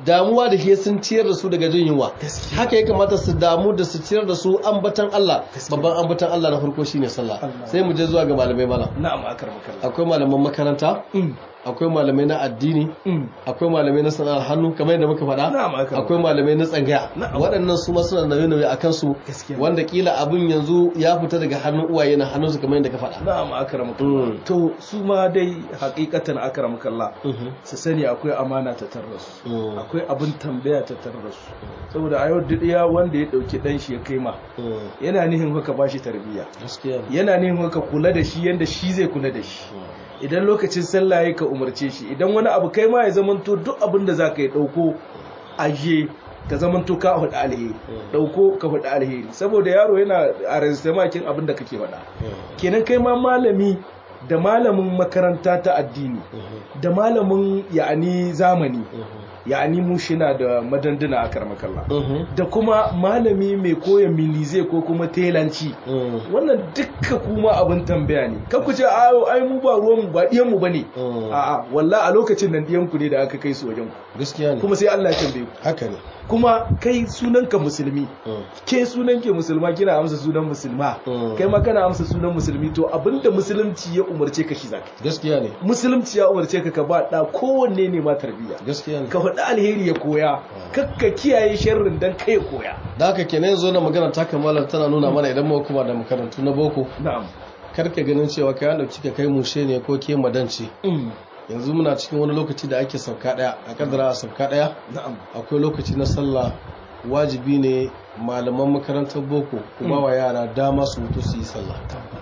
damuwa da shi sun ciyar da su daga jin yunwa. Haka ya kamata su damu da su ciyar da su ambatan Allah. Babban ambatan Allah na farko shine sallah. Sai mu je zuwa ga malamai malam. Na'am akramaka Allah. Akwai malaman makaranta, akwai malamai na addini, akwai malamai na sana'ar hannu kamar yadda muka faɗa, akwai malamai na tsangaya. Waɗannan su ma suna nauye-nauye a kansu, wanda kila abin yanzu ya fita daga hannun uwaye na hannunsu kamar yadda ka faɗa. Na'am akramaka Allah. To su ma dai hakikatan akramaka Allah su sani akwai amana ta tarrasu, akwai abin tambaya ta tarrasu. Saboda a yau dudiya wanda ya dauki dan shi ya kai ma, yana nihin haka bashi tarbiyya, yana nihin haka kula da shi yanda shi zai kula da shi. Idan lokacin sallah ya ka umarce shi, idan wani abu kai ma ya zamanto duk abin da za ka yi ɗauko aje ka zamanto ka faɗi alheri, ɗauko ka faɗi alheri, saboda yaro yana a rajistamakin abin da kake faɗa. Kenan kai ma malami da malamin makaranta ta addini da malamin ya'ani zamani, ya'ani mushina da madanduna a karmakalla, da kuma malami mai koya milize ko kuma telanci, wannan dukka kuma abin tambaya ne. Kan ku ce ayo ai mu ba ruwan ba diyan mu bane, a'a wallahi a lokacin nan diyan ku ne da aka kai su wajen ku, gaskiya ne, kuma sai Allah ya tambaye ku. Haka ne. Kuma kai sunanka musulmi, ke sunanke musulma, kina amsa sunan musulma, kai ma kana amsa sunan musulmi, to abinda musulunci ya umarce ka shi zaka. Gaskiya ne. Musulunci ya umarce ka ka ba da kowanne ne ma tarbiyya. Gaskiya ne. Ka faɗi alheri ya koya, kakka kiyaye sharrin dan kai ya koya. Da haka kenan yanzu na magana ta kamala tana nuna mana idan mu kuma da makarantu na boko. Na'am. Karka ganin cewa kai an dauki ka kai mushe ne ko ke madanci. Yanzu muna cikin wani lokaci da ake sauka daya, a kaddara a sauka daya. Na'am. Akwai lokaci na sallah, wajibi ne malaman makarantar boko kuma wa yara dama su mutu su yi sallah.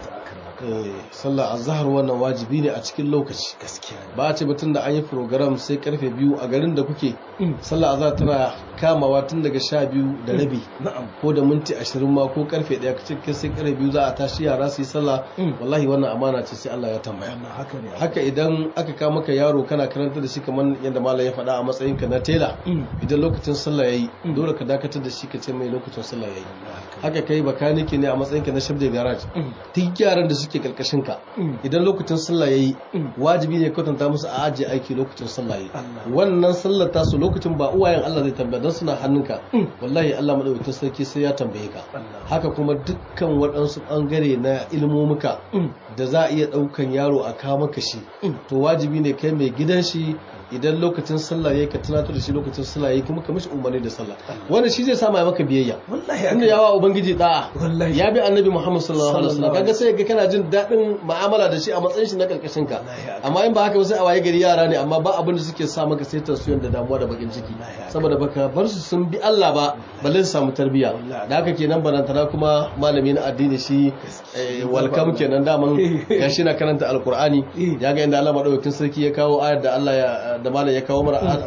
Sallah azhar wannan wajibi ne a cikin lokaci. Gaskiya. Ba a ce batun da an yi program sai karfe biyu a garin da kuke. Sallah azhar tana kamawa tun daga sha biyu da rabi. Ko da minti ashirin ma ko karfe daya cikin sai karfe biyu za a tashi yara su yi sallah. Wallahi wannan amana ce sai Allah ya tambaya. Haka ne. Haka idan aka kawo maka yaro kana karanta da shi kamar yadda malam ya faɗa a matsayin ka na tela. Idan lokacin sallah yayi dole ka dakatar da shi ka ce mai lokacin sallah yayi. Haka kai bakanike ne a matsayin ka na shabda garage. Duk yaran da suke karkashin ka idan lokacin sallah yayi wajibi ne kwatanta musu a ajiye aiki lokacin sallah yayi. Wannan sallar tasu lokacin ba uwayen Allah zai tambaya don suna hannunka, wallahi Allah madaukakin sarki sai ya tambaye ka. Haka kuma dukkan waɗansu ɓangare na ilmomuka da za a iya ɗaukan yaro a kawo maka shi, to wajibi ne kai mai gidan shi idan lokacin sallah yayi ka tunatar da shi lokacin sallah yayi kuma ka mishi umarni da sallah. Wannan shi zai sa mai maka biyayya. Wallahi inda yawa ubangiji da'a. Wallahi ya bi annabi Muhammad sallallahu alaihi wasallam, kaga sai ga kana jin daɗin mu'amala da shi a matsayin shi na karkashin ka. Amma in ba haka ba sai a waye gari yara ne amma ba abin da suke sa maka sai tasiyon da damuwa da bakin ciki, saboda baka bar su sun bi Allah ba balle su samu tarbiyya. Da haka kenan barantana kuma malami na addini shi walkam kenan daman gashi na karanta alqur'ani, ya ga inda Allah madaukakin sarki ya kawo ayar da Allah ya da malam ya kawo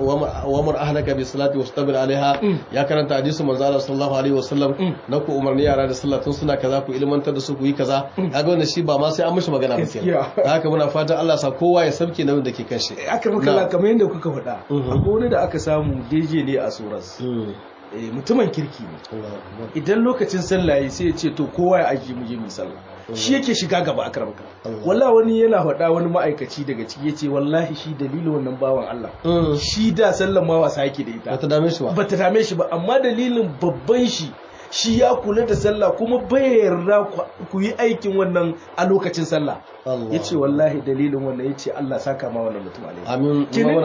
wa mar ahlaka bi salati wastabir alaiha, ya karanta hadisin manzo Allah sallallahu alaihi wasallam na ku umarni yara da sallah tun suna kaza ku ilmantar da su ku yi kaza. Kaga wannan shi ba ma sai an mishi magana ba kenan. Haka muna fatan Allah sa kowa ya sauke nauyin da ke kan shi. Aka maka kamar yadda kuka faɗa, akwai wani da aka samu deje ne a suras, mutumin kirki ne. Idan lokacin sallah sai ya ce to kowa ya ajiye mu je mu sallah, shi yake shiga gaba a karbaka. Wallahi wani yana faɗa, wani ma'aikaci daga ciki yace wallahi shi dalilin wannan bawan Allah, shi da sallan ma wasa yake da ita, bata dame shi ba bata dame shi ba, amma dalilin babban shi shi ya kula da sallah kuma bai yarda ku yi aikin wannan a lokacin sallah. Ya ce wallahi dalilin wannan ya ce Allah saka ma wannan mutum alaihi. Amin.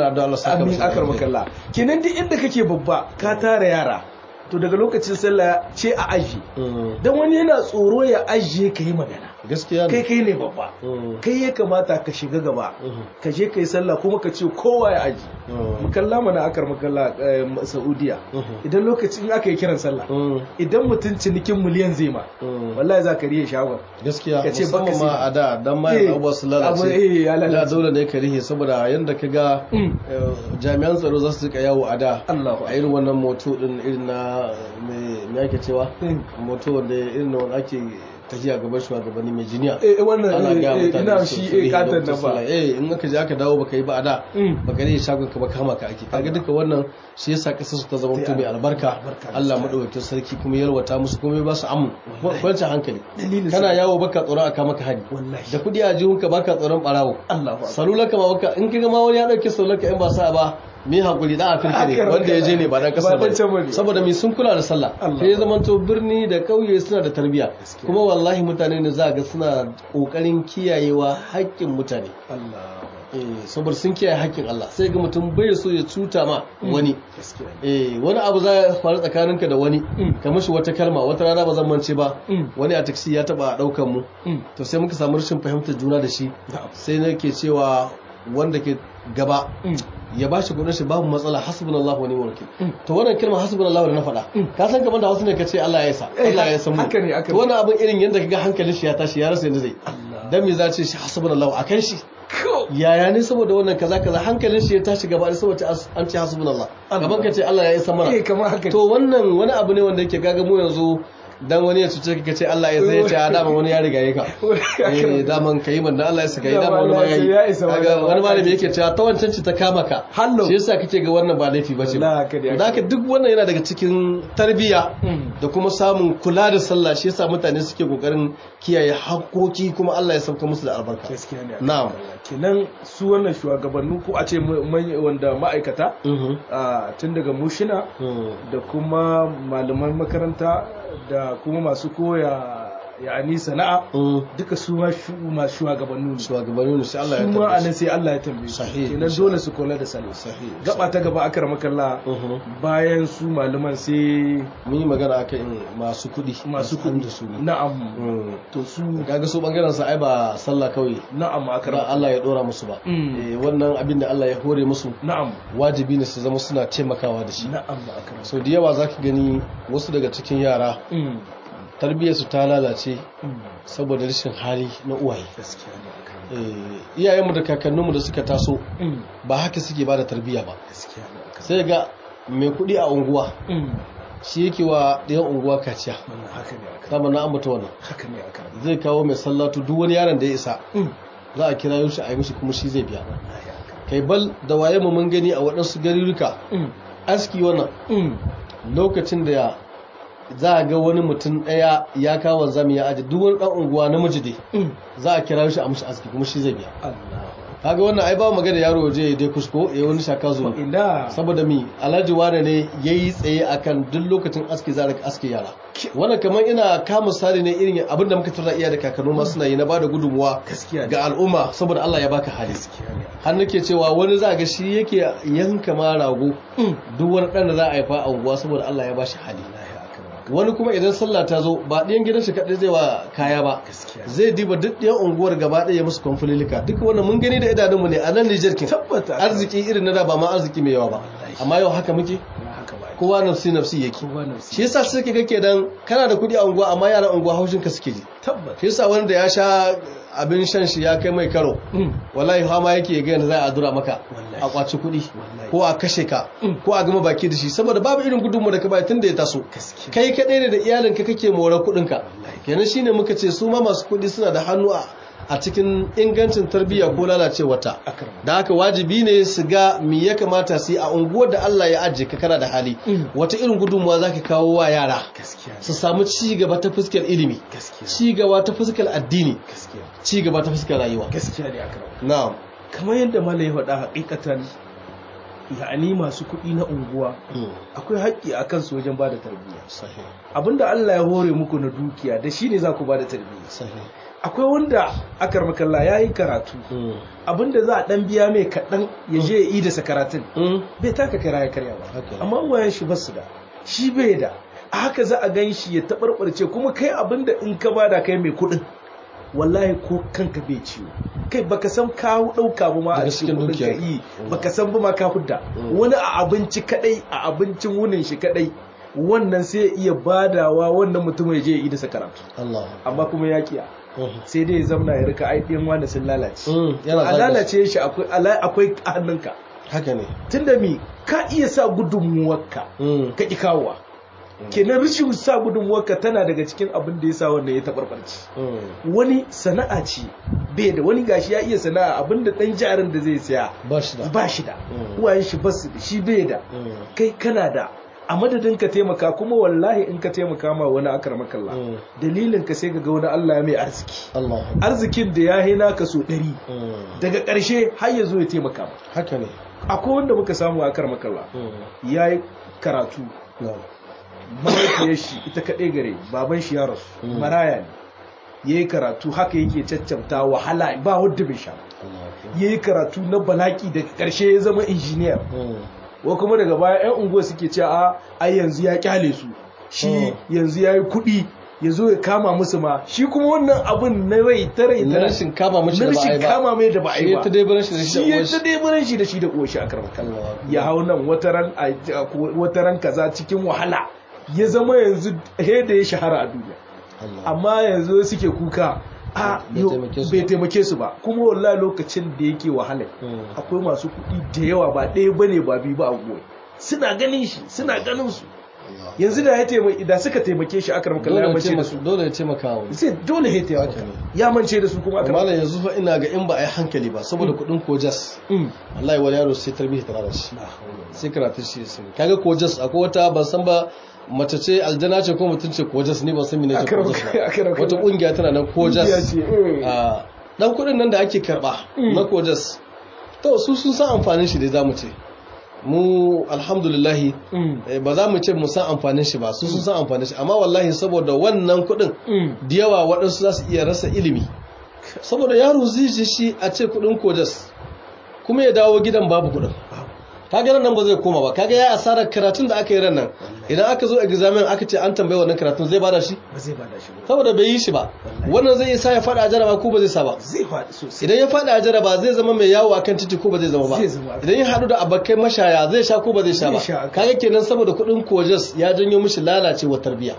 Amin akar makalla. Kenan duk inda kake babba ka tara yara, to daga lokacin sallah ce a aji. Dan wani yana tsoro ya ajiye ka yi magana. Gaskiya kai kai ne babba, kai ya kamata ka shiga gaba, ka je ka yi sallah kuma ka ce kowa ya aji. Mukalla mana akar makalla Saudiya, idan lokacin aka yi kiran sallah, idan mutum cinikin miliyan zai ma, wallahi za ka riye shagon. Gaskiya musamman ma a da dan ma yana abuwa su lalace, da dole ne ka rihe saboda yanda ka ga jami'an tsaro za su rika yawo a da a irin wannan moto din irin na me ake cewa moto wanda irin wanda ake tafiya gaban shugabanni mai jiniya. Eh wannan ana ga mutane ina shi eh katan nan ba. Eh in aka je aka dawo baka yi ba a da baka ne shagon ka ba kama ka ake. Kaga duka wannan shi yasa kasar su ta zama to mai albarka. Allah madaukakin sarki kuma yalwata musu kuma ba su amu kwanciyar hankali. Kana yawo baka tsoron aka maka hari. Da kudi a jihun ka baka tsoron barawo. Salula ka ma baka in kaga ma wani ya dauke salula ka in ba sa ba mi hakuri da afirka ne wanda ya je ne ba dan kasar ba saboda mi sun kula da sallah sai ya zama to birni da kauye suna da tarbiyya kuma wallahi mutane ne za ga suna kokarin kiyayewa haƙƙin mutane eh saboda sun kiyaye haƙƙin Allah sai ga mutum bai so ya cuta ma wani eh wani abu za ya faru tsakaninka da wani kamar shi wata kalma wata rana ba zan mance ba wani a taksi ya taba daukan mu to sai muka samu rashin fahimtar juna da shi sai nake cewa wanda ke gaba ya bashi kudin shi babu matsala hasbunallahu wa ni'mal wakil to wannan kalmar hasbunallahu da na faɗa ka san kamar da wasu ne kace Allah ya isa Allah ya san mu to wannan abin irin yanda kaga hankalin shi ya tashi ya rasa yanda zai dan me za ce shi hasbunallahu akan shi yaya ne saboda wannan kaza kaza hankalin shi ya tashi gaba da saboda an ce hasbunallah kaman kace Allah ya isa mana to wannan wani abu ne wanda yake gaga mu yanzu dan wani ya cuce ka ce Allah ya sai ya ce a dama wani ya riga yaka eh daman kai man dan Allah ya saka dama wani ma yayi kaga wani malami yake cewa ta wancan ci ta kama ka shi yasa kake ga wannan ba laifi bace ba da haka duk wannan yana daga cikin tarbiyya da kuma samun kula da sallah shi yasa mutane suke kokarin kiyaye haƙoƙi kuma Allah ya sauka musu da albarka gaskiya ne na'am kenan su wannan shugabanni ko a ce wanda ma'aikata tun daga mushina da kuma malaman makaranta da kuma masu koya yani sana'a duka su ma shugabannu ne shugabannu ne sai Allah ya tambaye su ma anan sai Allah ya tambaye su kenan dole su kula da sallah gaba ta gaba akar makalla bayan su malaman sai mun yi magana akan masu kudi masu kudi su na'am to su kaga su bangaren sa ai ba sallah kawai na'am akar Allah ya dora musu ba eh wannan abin da Allah ya hore musu na'am wajibi ne su zama suna taimakawa da shi na'am akar so da yawa zaki gani wasu daga cikin yara tarbiyyarsu ta lalace saboda rashin hali na uwaye iyayenmu da kakanninmu da suka taso ba haka suke ba da tarbiyya ba sai ga mai kudi a unguwa shi yake wa ɗayan unguwa kaciya sama na ambata wannan zai kawo mai sallatu duk wani yaron da ya isa za a kira shi a yi mishi kuma shi zai biya kai bal da waye mu mun gani a waɗansu garuruka aski wannan lokacin da za a ga wani mutum ɗaya ya kawo zami ya aji duk wani ɗan unguwa namiji dai za a kira shi a mushi aski kuma shi zai biya kaga wannan ai ba magana yaro waje ya dai kusko ya wani shaka zuwa saboda mi alhaji wane ne yayi tsaye akan duk lokacin aski za a aski yara wannan kamar ina ka misali ne irin abin da muka tura iya da kakannu ma suna yi na bada gudunmuwa ga al'umma saboda Allah ya baka hali har nake cewa wani za ga shi yake yanka ma rago duk wani ɗan da za a haifa a unguwa saboda Allah ya bashi hali wani kuma idan sallah ta zo ba ɗiyan gidan shi kaɗai zai wa kaya ba zai diba duk ɗiyan unguwar gaba ɗaya musu kwamfulilika duk wannan mun gani da idanunmu ne a nan Nijar kin arziki irin na da ba ma arziki mai yawa ba amma yau haka muke kowa nafsi nafsi yake shi yasa suke kake dan kana da kuɗi a unguwa amma yaran unguwa haushin ka suke ji shi yasa wanda ya sha abin shan shi ya kai mai karo wallahi ha ma yake ga yanda za a dura maka a kwaci kuɗi ko a kashe ka ko a gama baki da shi saboda babu irin gudunmu da ka bai tun da ya taso kai kaɗai ne da iyalinka kake morar kuɗinka kenan shine muka ce su ma masu kuɗi suna da hannu a a cikin ingancin tarbiyya ko lalacewata da haka wajibi ne su ga me ya kamata su yi a unguwar da Allah ya ajiye ka kana da hali wata irin gudunmuwa zaka kawo wa yara su samu ci gaba ta fuskar ilimi ci gaba ta fuskar addini ci gaba ta fuskar rayuwa gaskiya ne akram na'am kamar yadda malai faɗa hakikatan yani masu kuɗi na unguwa akwai haƙƙi a kansu wajen ba da tarbiyya abinda Allah ya hore muku na dukiya da shi ne za ku ba da tarbiyya akwai wanda akar makalla ya yi karatu abinda za a ɗan biya mai kaɗan ya je ya idasa karatun bai taka kara ya karya ba amma wayan shi basu da shi bai da a haka za a gan shi ya taɓarɓarce kuma kai abinda in ka bada kai mai kuɗin wallahi ko kanka bai ciwo kai baka san ka dauka ba ma a cikin kudin ka yi baka san ba ma ka hudda wani a abinci kadai a abincin wunin shi kadai wannan sai ya iya badawa wannan mutum ya je ya yi da karatu amma kuma ya kiya sai dai ya zamna ya rika ai din wanda sun lalace a lalace shi akwai akwai hannunka haka ne tunda mi ka iya sa gudunmuwarka ka ki kawowa kenan rashin sa gudunmuwarka tana daga cikin abin da ya sa wannan ya tabarbarci wani sana'a ce bai da wani gashi ya iya sana'a abin da dan jarin da zai saya ba shi da uwayen shi ba su da shi bai da kai kana da a madadin ka taimaka kuma wallahi in ka taimaka ma wani akarmakalla dalilin ka sai ga wani Allah ya mai arziki arzikin da ya hina ka so ɗari daga ƙarshe har ya zo ya taimaka haka ne akwai wanda muka samu a kar makalla ya yi karatu mahaifiyar shi ita kaɗai gare baban shi ya rasu maraya ne ya yi karatu haka yake caccamta wahala ba wadda bai sha ya yi karatu na balaki daga ƙarshe ya zama injiniyar wa kuma daga baya 'yan unguwa suke ce a ai yanzu ya kyale su shi yanzu ya yi kuɗi ya zo ya kama musu ma shi kuma wannan abin na rai ta rai na rashin kama mashi da ba'ai ba kama mai da ba'ai ba shi ya ta daibaran shi da shi da ƙoshi a karmakan ya hau nan wataran kaza cikin wahala ya zama yanzu da ya shahara a duniya amma yanzu suke kuka a bai taimake su ba kuma wallahi lokacin da yake wahala akwai masu kuɗi da yawa ba ɗaya bane ba biyu ba a goyi suna ganin shi suna ganin su yanzu da ya taimake da suka taimake shi aka ramka ya mance da su dole ya taimaka wa sai dole ya taimaka ya mance da su kuma aka ramka yanzu fa ina ga in ba a yi hankali ba saboda kuɗin kojas wallahi wani yaro sai tarbiyya ta rara shi sai karatu shi sai kaga kojas akwai wata ban san ba mace ce aljana ce ko mutum ce kojas ne ban san mene ce kojas ba wata kungiya tana nan kojas dan kudin nan da ake karba na kojas to su sun san amfanin shi dai zamu ce mu alhamdulillah ba za mu ce mu san amfanin shi ba su sun san amfanin shi amma wallahi saboda wannan kudin da yawa waɗansu za su iya rasa ilimi saboda yaro zai ji shi a ce kudin kojas kuma ya dawo gidan babu kudin kaga nan ba zai koma ba kaga ya asarar karatun da aka yi ran nan idan aka zo examen aka ce an tambaye wannan karatun zai bada shi ba zai bada shi saboda bai yi shi ba wannan zai isa ya fada a jaraba ko ba zai sa ba zai fadi sosai idan ya fada a jaraba zai zama mai yawo akan titi ko ba zai zama ba idan ya hadu da abakai mashaya zai sha ko ba zai sha ba kaga kenan saboda kudin kojas ya janyo mishi lalacewa tarbiya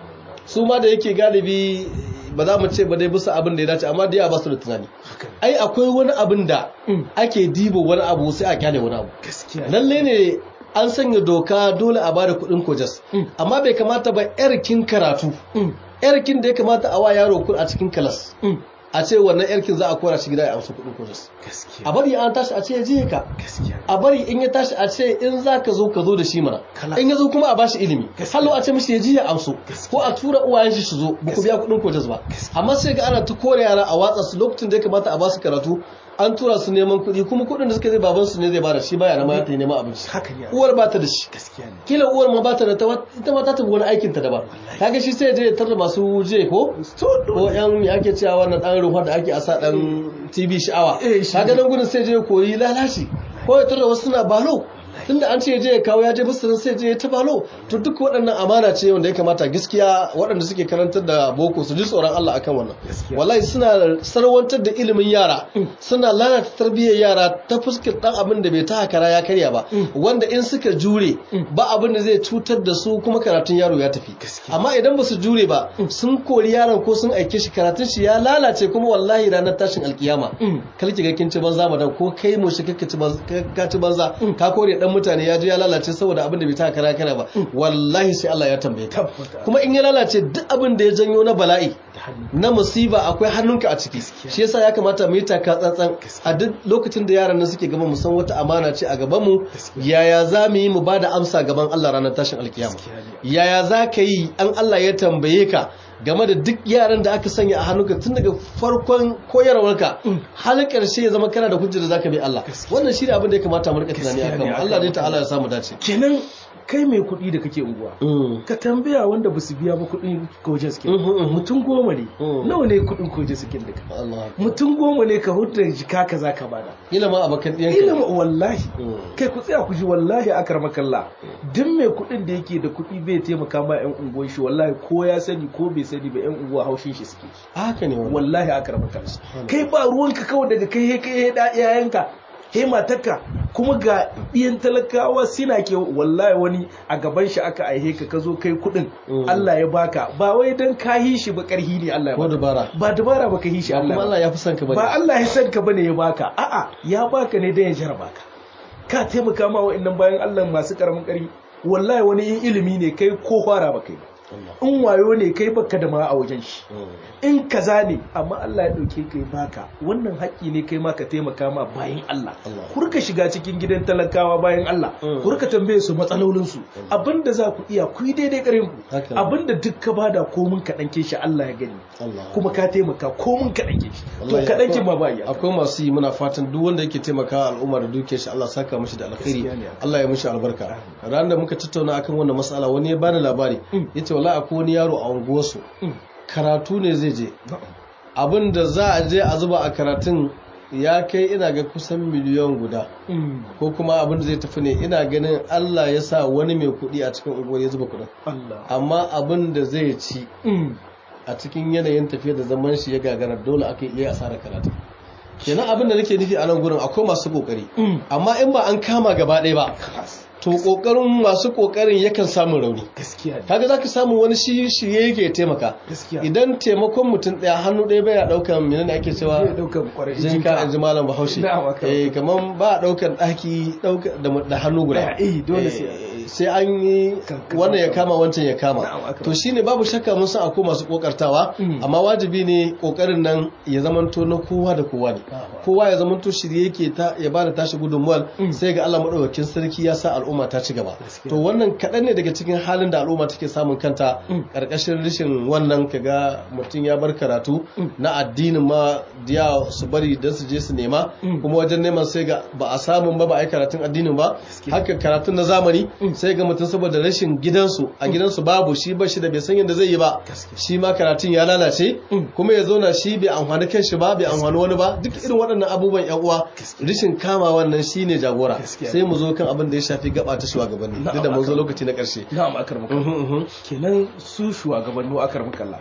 su ma da yake galibi ba za mu ce ba dai bisa abin da ya dace amma da yawa ba su da tunani ai akwai wani abin da ake dibo wani abu sai a kyale wani abu lalle ne an sanya doka dole a bada kudin kojas amma bai kamata ba yarkin karatu yarkin da ya kamata a wa yaro kun a cikin kalas a ce wannan yarkin za a kora shi gida ya amsa kudin kojas a bari an tashi a ce ya je ka a bari in ya tashi a ce in za ka zo ka zo da shi mana in ya zo kuma a bashi ilimi hallo a ce mishi ya ji ya amso ko a tura uwayen shi su zo ba ku biya kudin kojas ba amma sai ga ana ta kore yara a watsa su lokacin da ya kamata a ba su karatu an tura su neman kuɗi kuma kuɗin da suka zai baban su ne zai bada shi baya na ma ta yi neman abinci uwar ba ta da shi kila uwar ma ba ta da ita ma ta tafi wani aikin ta daban kaga shi sai je ya tarda masu je ko ko yan me ake cewa wannan dan ruwa da ake asa dan T V sha'awa kaga nan gudun sai je koyi lalaci ko ya tarda wasu suna balo tunda an ce je ya kawo ya je bisirin sai je ta balo to duk waɗannan amana ce wanda ya kamata gaskiya waɗanda suke karantar da boko su ji tsoron Allah akan wannan wallahi suna sarwantar da ilimin yara suna lalata tarbiyyar yara ta fuskar dan abin da bai ta hakara ya karya ba wanda in suka jure ba abin da zai cutar da su kuma karatun yaro ya tafi amma idan ba su jure ba sun kori yaron ko sun aike shi karatun shi ya lalace kuma wallahi ranar tashin alkiyama kalki ga kin ci banza madan ko kai mu shi kake ci banza ka kore dan mutane ya je ya lalace saboda abin da bai taka kara kara ba wallahi sai Allah ya tambaye ka kuma in ya lalace duk abin da ya janyo na bala'i na musiba akwai hannunka a ciki shi yasa ya kamata mu yi taka tsantsan a duk lokacin da yaran nan suke gaban mu san wata amana ce a gaban mu yaya za mu yi mu bada amsa gaban Allah ranar tashin alkiyama yaya za ka yi an Allah ya tambaye ka game da duk yaran da aka sanya a hannunka tun daga farkon koyarwarka har ƙarshe ya zama kana da hujjar da zaka bi Allah wannan shi ne abin da ya kamata mu rika tunani akan Allah dai ta'ala ya samu dace kenan kai mai kuɗi da kake unguwa ka tambaya wanda ba su biya ba kuɗin koje suke mutum goma ne nawa ne kuɗin koje suke da mutum goma ne ka hudda jika ka za ka bada ilama abakan ɗiyanka ilama wallahi kai ku tsaya ku ji wallahi akar makalla duk mai kuɗin da yake da kuɗi bai taimaka ma yan unguwar shi wallahi ko ya sani ko bai sani ba yan unguwa haushin shi suke haka ne wallahi akar makalla kai ba ruwanka kawai daga kai kai da iyayenka he matarka kuma ga ɗiyan talakawa suna ke wallahi wani a gaban shi aka aihe ka ka zo kai kuɗin Allah ya baka ba wai dan ka yi shi ba ƙarhi ne Allah ya baka dubara ba dubara ba ka yi shi Allah Allah ya fi son ka bane ba Allah ya san ka bane ya baka a'a ya baka ne dan ya jarraba ka ka taimaka ma wa'annan bayan Allah masu karamin ƙarfi wallahi wani in ilimi ne kai ko fara ba kai in wayo ne kai baka da ma a wajen shi in kaza ne amma Allah ya dauke kai baka wannan haƙƙi ne kai ma ka taimaka ma bayan Allah kurka shiga cikin gidan talakawa bayan Allah kurka tambaye su matsalolin su abinda za ku iya ku yi daidai ƙarin ku abinda duk ka bada komun ka danke shi Allah ya gani kuma ka taimaka komun ka danke shi to ka danke ma ba iya akwai masu yi muna fatan duk wanda yake taimaka al'umma da dukiyar shi Allah saka mishi da alkhairi Allah ya mishi albarka ranar da muka tattauna akan wannan mas'ala wani ya bani labari yace wallahi akwai wani yaro a unguwarsu karatu ne zai je abinda za a je a zuba a karatun ya kai ina ga kusan miliyan guda ko kuma abinda zai tafi ne ina ganin Allah ya sa wani mai kuɗi a cikin unguwar ya zuba kuɗin amma abinda zai ci a cikin yanayin tafiya da zaman shi ya gagara dole aka iya asara karatu kenan abinda nake nufi a nan gurin akwai masu kokari amma in ba an kama gaba ɗaya ba to kokarin masu kokarin yakan samu rauni gaskiya kaga zaka samu wani shi shirye yake taimaka idan taimakon mutum daya hannu daya baya daukan menene ake cewa daukan kwarai jinka in ji malam Bahaushe eh kaman ba daukan daki dauka da hannu guda eh dole sai sai an yi wannan ya kama wancan ya kama to shine babu shakka mun san akwai masu kokartawa amma wajibi ne kokarin nan ya zamanto na kowa da kowa ne kowa ya zamanto shirye yake ta ya bada tashi gudunmuwar sai ga Allah madaukakin sarki ya sa al'umma ta ci gaba to wannan kaɗan ne daga cikin halin da al'umma take samun kanta ƙarƙashin rashin wannan kaga mutum ya bar karatu na addinin ma diya su bari don su je su nema kuma wajen neman sai ga ba a samun ba ba a yi karatun addinin ba haka karatun na zamani sai ga mutum saboda rashin gidansu a gidansu babu shi ba shi da bai san yadda zai yi ba shi ma karatun ya lalace kuma ya zauna shi bai amfani kan shi ba bai amfani wani ba duk irin waɗannan abubuwan yan uwa rashin kama wannan shine jagora sai mu zo kan abin da ya shafi gaba ta shugabanni duk da mun zo lokaci na ƙarshe na'am akar maka kenan su shugabanni akar maka Allah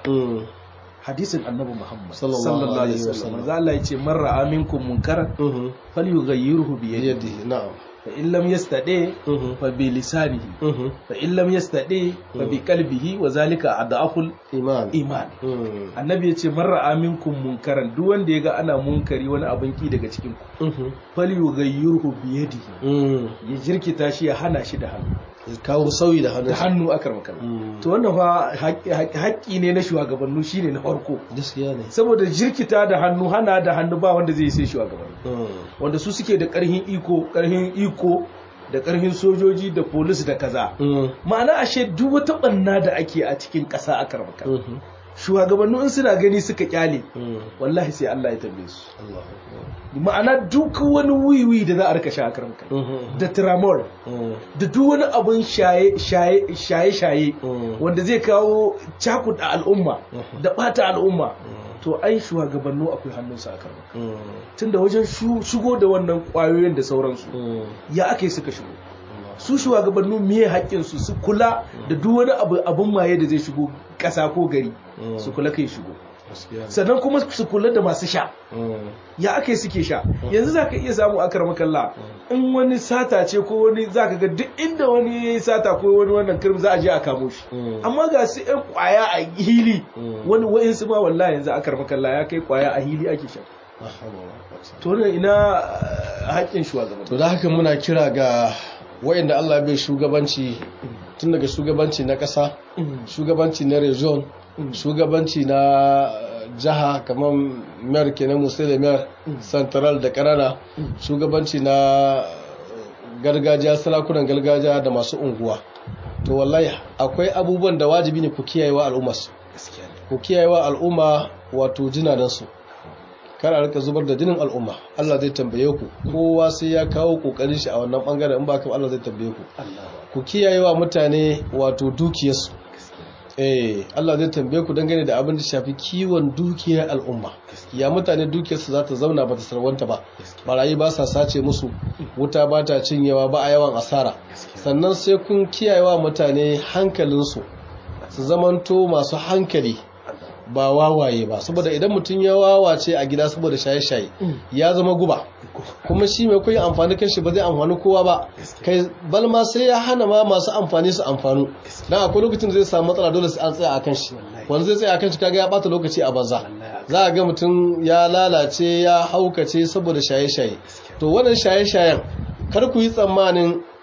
hadisin annabi Muhammad sallallahu alaihi wasallam manzo Allah yace man ra'a minkum munkaran falyughayyirhu bi yadihi na'am fa in lam yastadi fa bi lisanihi fa in lam yastadi fa bi qalbihi wa zalika adaful iman iman annabi yace man ra'a minkum munkaran duk wanda yaga ana munkari wani abin ki daga cikin ku falyughayyirhu bi yadihi ya jirkita shi ya hana shi da hannu kawo sauyi da hannu da hannu akar makalla to wannan fa haƙƙi ne na shugabannu shine na farko gaskiya ne saboda jirkita da hannu hana da hannu ba wanda zai sai shugabanni wanda su suke da ƙarhin iko ƙarhin iko da ƙarfin sojoji da polis da kaza ma'ana ashe duk wata ɓanna da ake a cikin ƙasa akar makalla shugabannu in suna gani suka kyale wallahi sai Allah ya tambaye su ma'ana duk wani wiwi da za a rika sha karamka da tramol da duk wani abun shaye shaye shaye shaye wanda zai kawo cakuɗa al'umma da bata al'umma to ai shugabannu akwai hannunsa a karamka tunda wajen shigo da wannan kwayoyin da sauransu ya ake suka shigo su shugabannu miye haƙƙinsu su kula da duk wani abu abun maye da zai shigo ƙasa ko gari su kula kai shigo sannan kuma su kula da masu sha ya ake suke sha yanzu za ka iya samu akar makalla in wani sata ce ko wani za ka ga duk inda wani ya yi sata ko wani wannan kirm za a je a kamo shi amma ga su yan kwaya a hili wani wa'insu ma wallahi yanzu akar makalla ya kai kwaya a hili ake sha to ne ina haƙƙin shugabanni to da haka muna kira ga wa'inda Allah bai shugabanci tun daga shugabanci na ƙasa shugabanci na region shugabanci na jiha kamar mayar kenan musu da mayar central da ƙanana shugabanci na gargajiya sarakunan gargajiya da masu unguwa to wallahi akwai abubuwan da wajibi ne ku kiyayewa al'umma su ku kiyayewa al'umma wato jinanansu kar a rika zubar da jinin al'umma Allah zai tambaye ku kowa sai ya kawo kokarin shi a wannan bangaren in ba ka Allah zai tambaye ku ku kiyayewa mutane wato dukiyarsu eh Allah zai tambaye ku dangane da abin da shafi kiwon dukiyar al'umma ya mutane dukiyarsu za ta zauna ba ta sarwanta ba barayi ba sa sace musu wuta ba ta cinyewa ba a yawan asara sannan sai kun kiyayewa mutane hankalinsu su zamanto masu hankali ba wawaye ba saboda idan mutum ya wawace a gida saboda shaye-shaye ya zama guba kuma shi mai kuyi amfani kan shi ba zai amfani kowa ba kai balma sai ya hana ma masu amfani su amfanu dan akwai lokacin da zai samu matsala dole sai an tsaya akan shi wanda zai tsaya akan shi kaga ya bata lokaci a banza za a ga mutum ya lalace ya haukace saboda shaye-shaye to wannan shaye-shayen kar ku yi tsammanin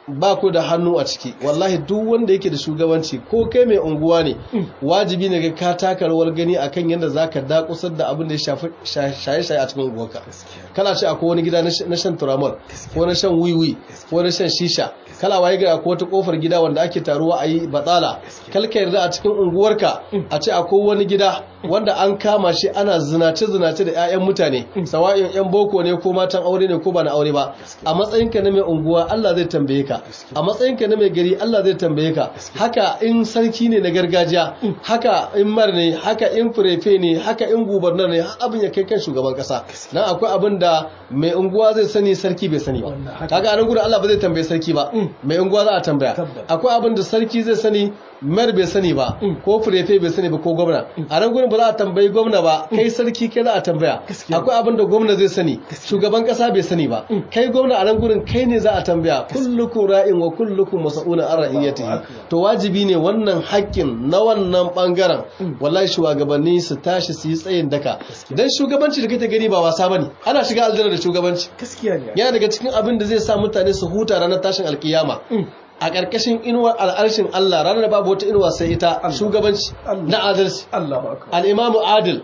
ba ku da hannu a ciki wallahi duk wanda yake da shugabanci ko kai mai unguwa ne wajibi ne ka taka rawar gani akan yadda zaka dakusar da abin da ya shafi shaye-shaye a cikin unguwarka kana ce akwai wani gida na shan turamol ko na shan wiwi ko na shan shisha kala waye ga akwai wata kofar gida wanda ake taruwa a yi batsala kalka yarda a cikin unguwarka a ce akwai wani gida wanda an kama shi ana zinace-zinace da 'ya'yan mutane sawa'in 'yan boko ne ko matan aure ne ko ba na aure ba a matsayinka na mai unguwa Allah zai tambaye ka a matsayinka na mai gari Allah zai tambaye ka haka in sarki ne na gargajiya haka in mar ne haka in furefe ne haka in gubernar ne abin ya kai kan shugaban kasa nan akwai abin da mai unguwa zai sani sarki bai sani ba kaga anan gurin Allah ba zai tambaye sarki ba mai unguwa za a tambaya akwai abin da sarki zai sani mer bai sani ba ko furefe bai sani ba ko gwamna a nan gurin ba za a tambayi gwamna ba kai sarki kai za a tambaya akwai abin da gwamna zai sani shugaban kasa bai sani ba kai gwamna a nan gurin kai ne za a tambaya kullukum ra'in wa kullukum mas'ulun an ra'iyatihi to wajibi ne wannan haƙƙin na wannan bangaren wallahi shugabanni su tashi su yi tsayin daka dan shugabanci da kake gani ba wasa bane ana shiga aljanna da shugabanci gaskiya ne yana daga cikin abin da zai sa mutane su huta ranar tashin alkiyama a ƙarƙashin inuwar al'arshin Allah ranar da babu wata inuwa sai ita shugabanci na adalci al'imamu adil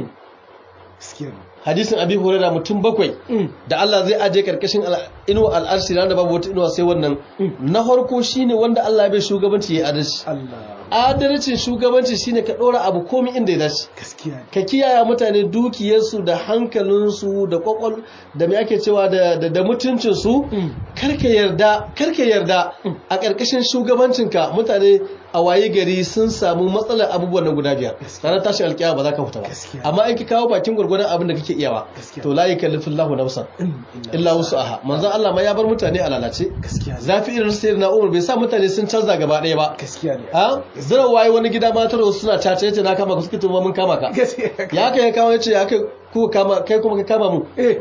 hadisin abi hurairah mutum bakwai da Allah zai aje ƙarƙashin inuwar al'arshi ranar da babu wata inuwa sai wannan na farko shine wanda Allah ya bai shugabanci ya adalci adalcin shugabanci shine ka ɗora abu komi inda ya dace ka kiyaye mutane dukiyarsu da hankalinsu da kwakwal da mai ake cewa da mutuncinsu karka yarda karka yarda a ƙarƙashin shugabancinka mutane a waye gari sun samu matsalar abubuwan na guda biyar ranar tashin alƙiyama ba za ka fita ba amma in ka kawo bakin gwargwadon abin da kake iyawa to la yukallifullahu nafsan illa wus'aha manzon Allah ma ya bar mutane a lalace zafi irin sai na Umar bai sa mutane sun canza gaba ɗaya ba ha zira waye wani gida matar suna caca yace na kama ka suka tuma mun kama ka ya kai ya kawo yace ya kai ku kama kai kuma ka kama mu eh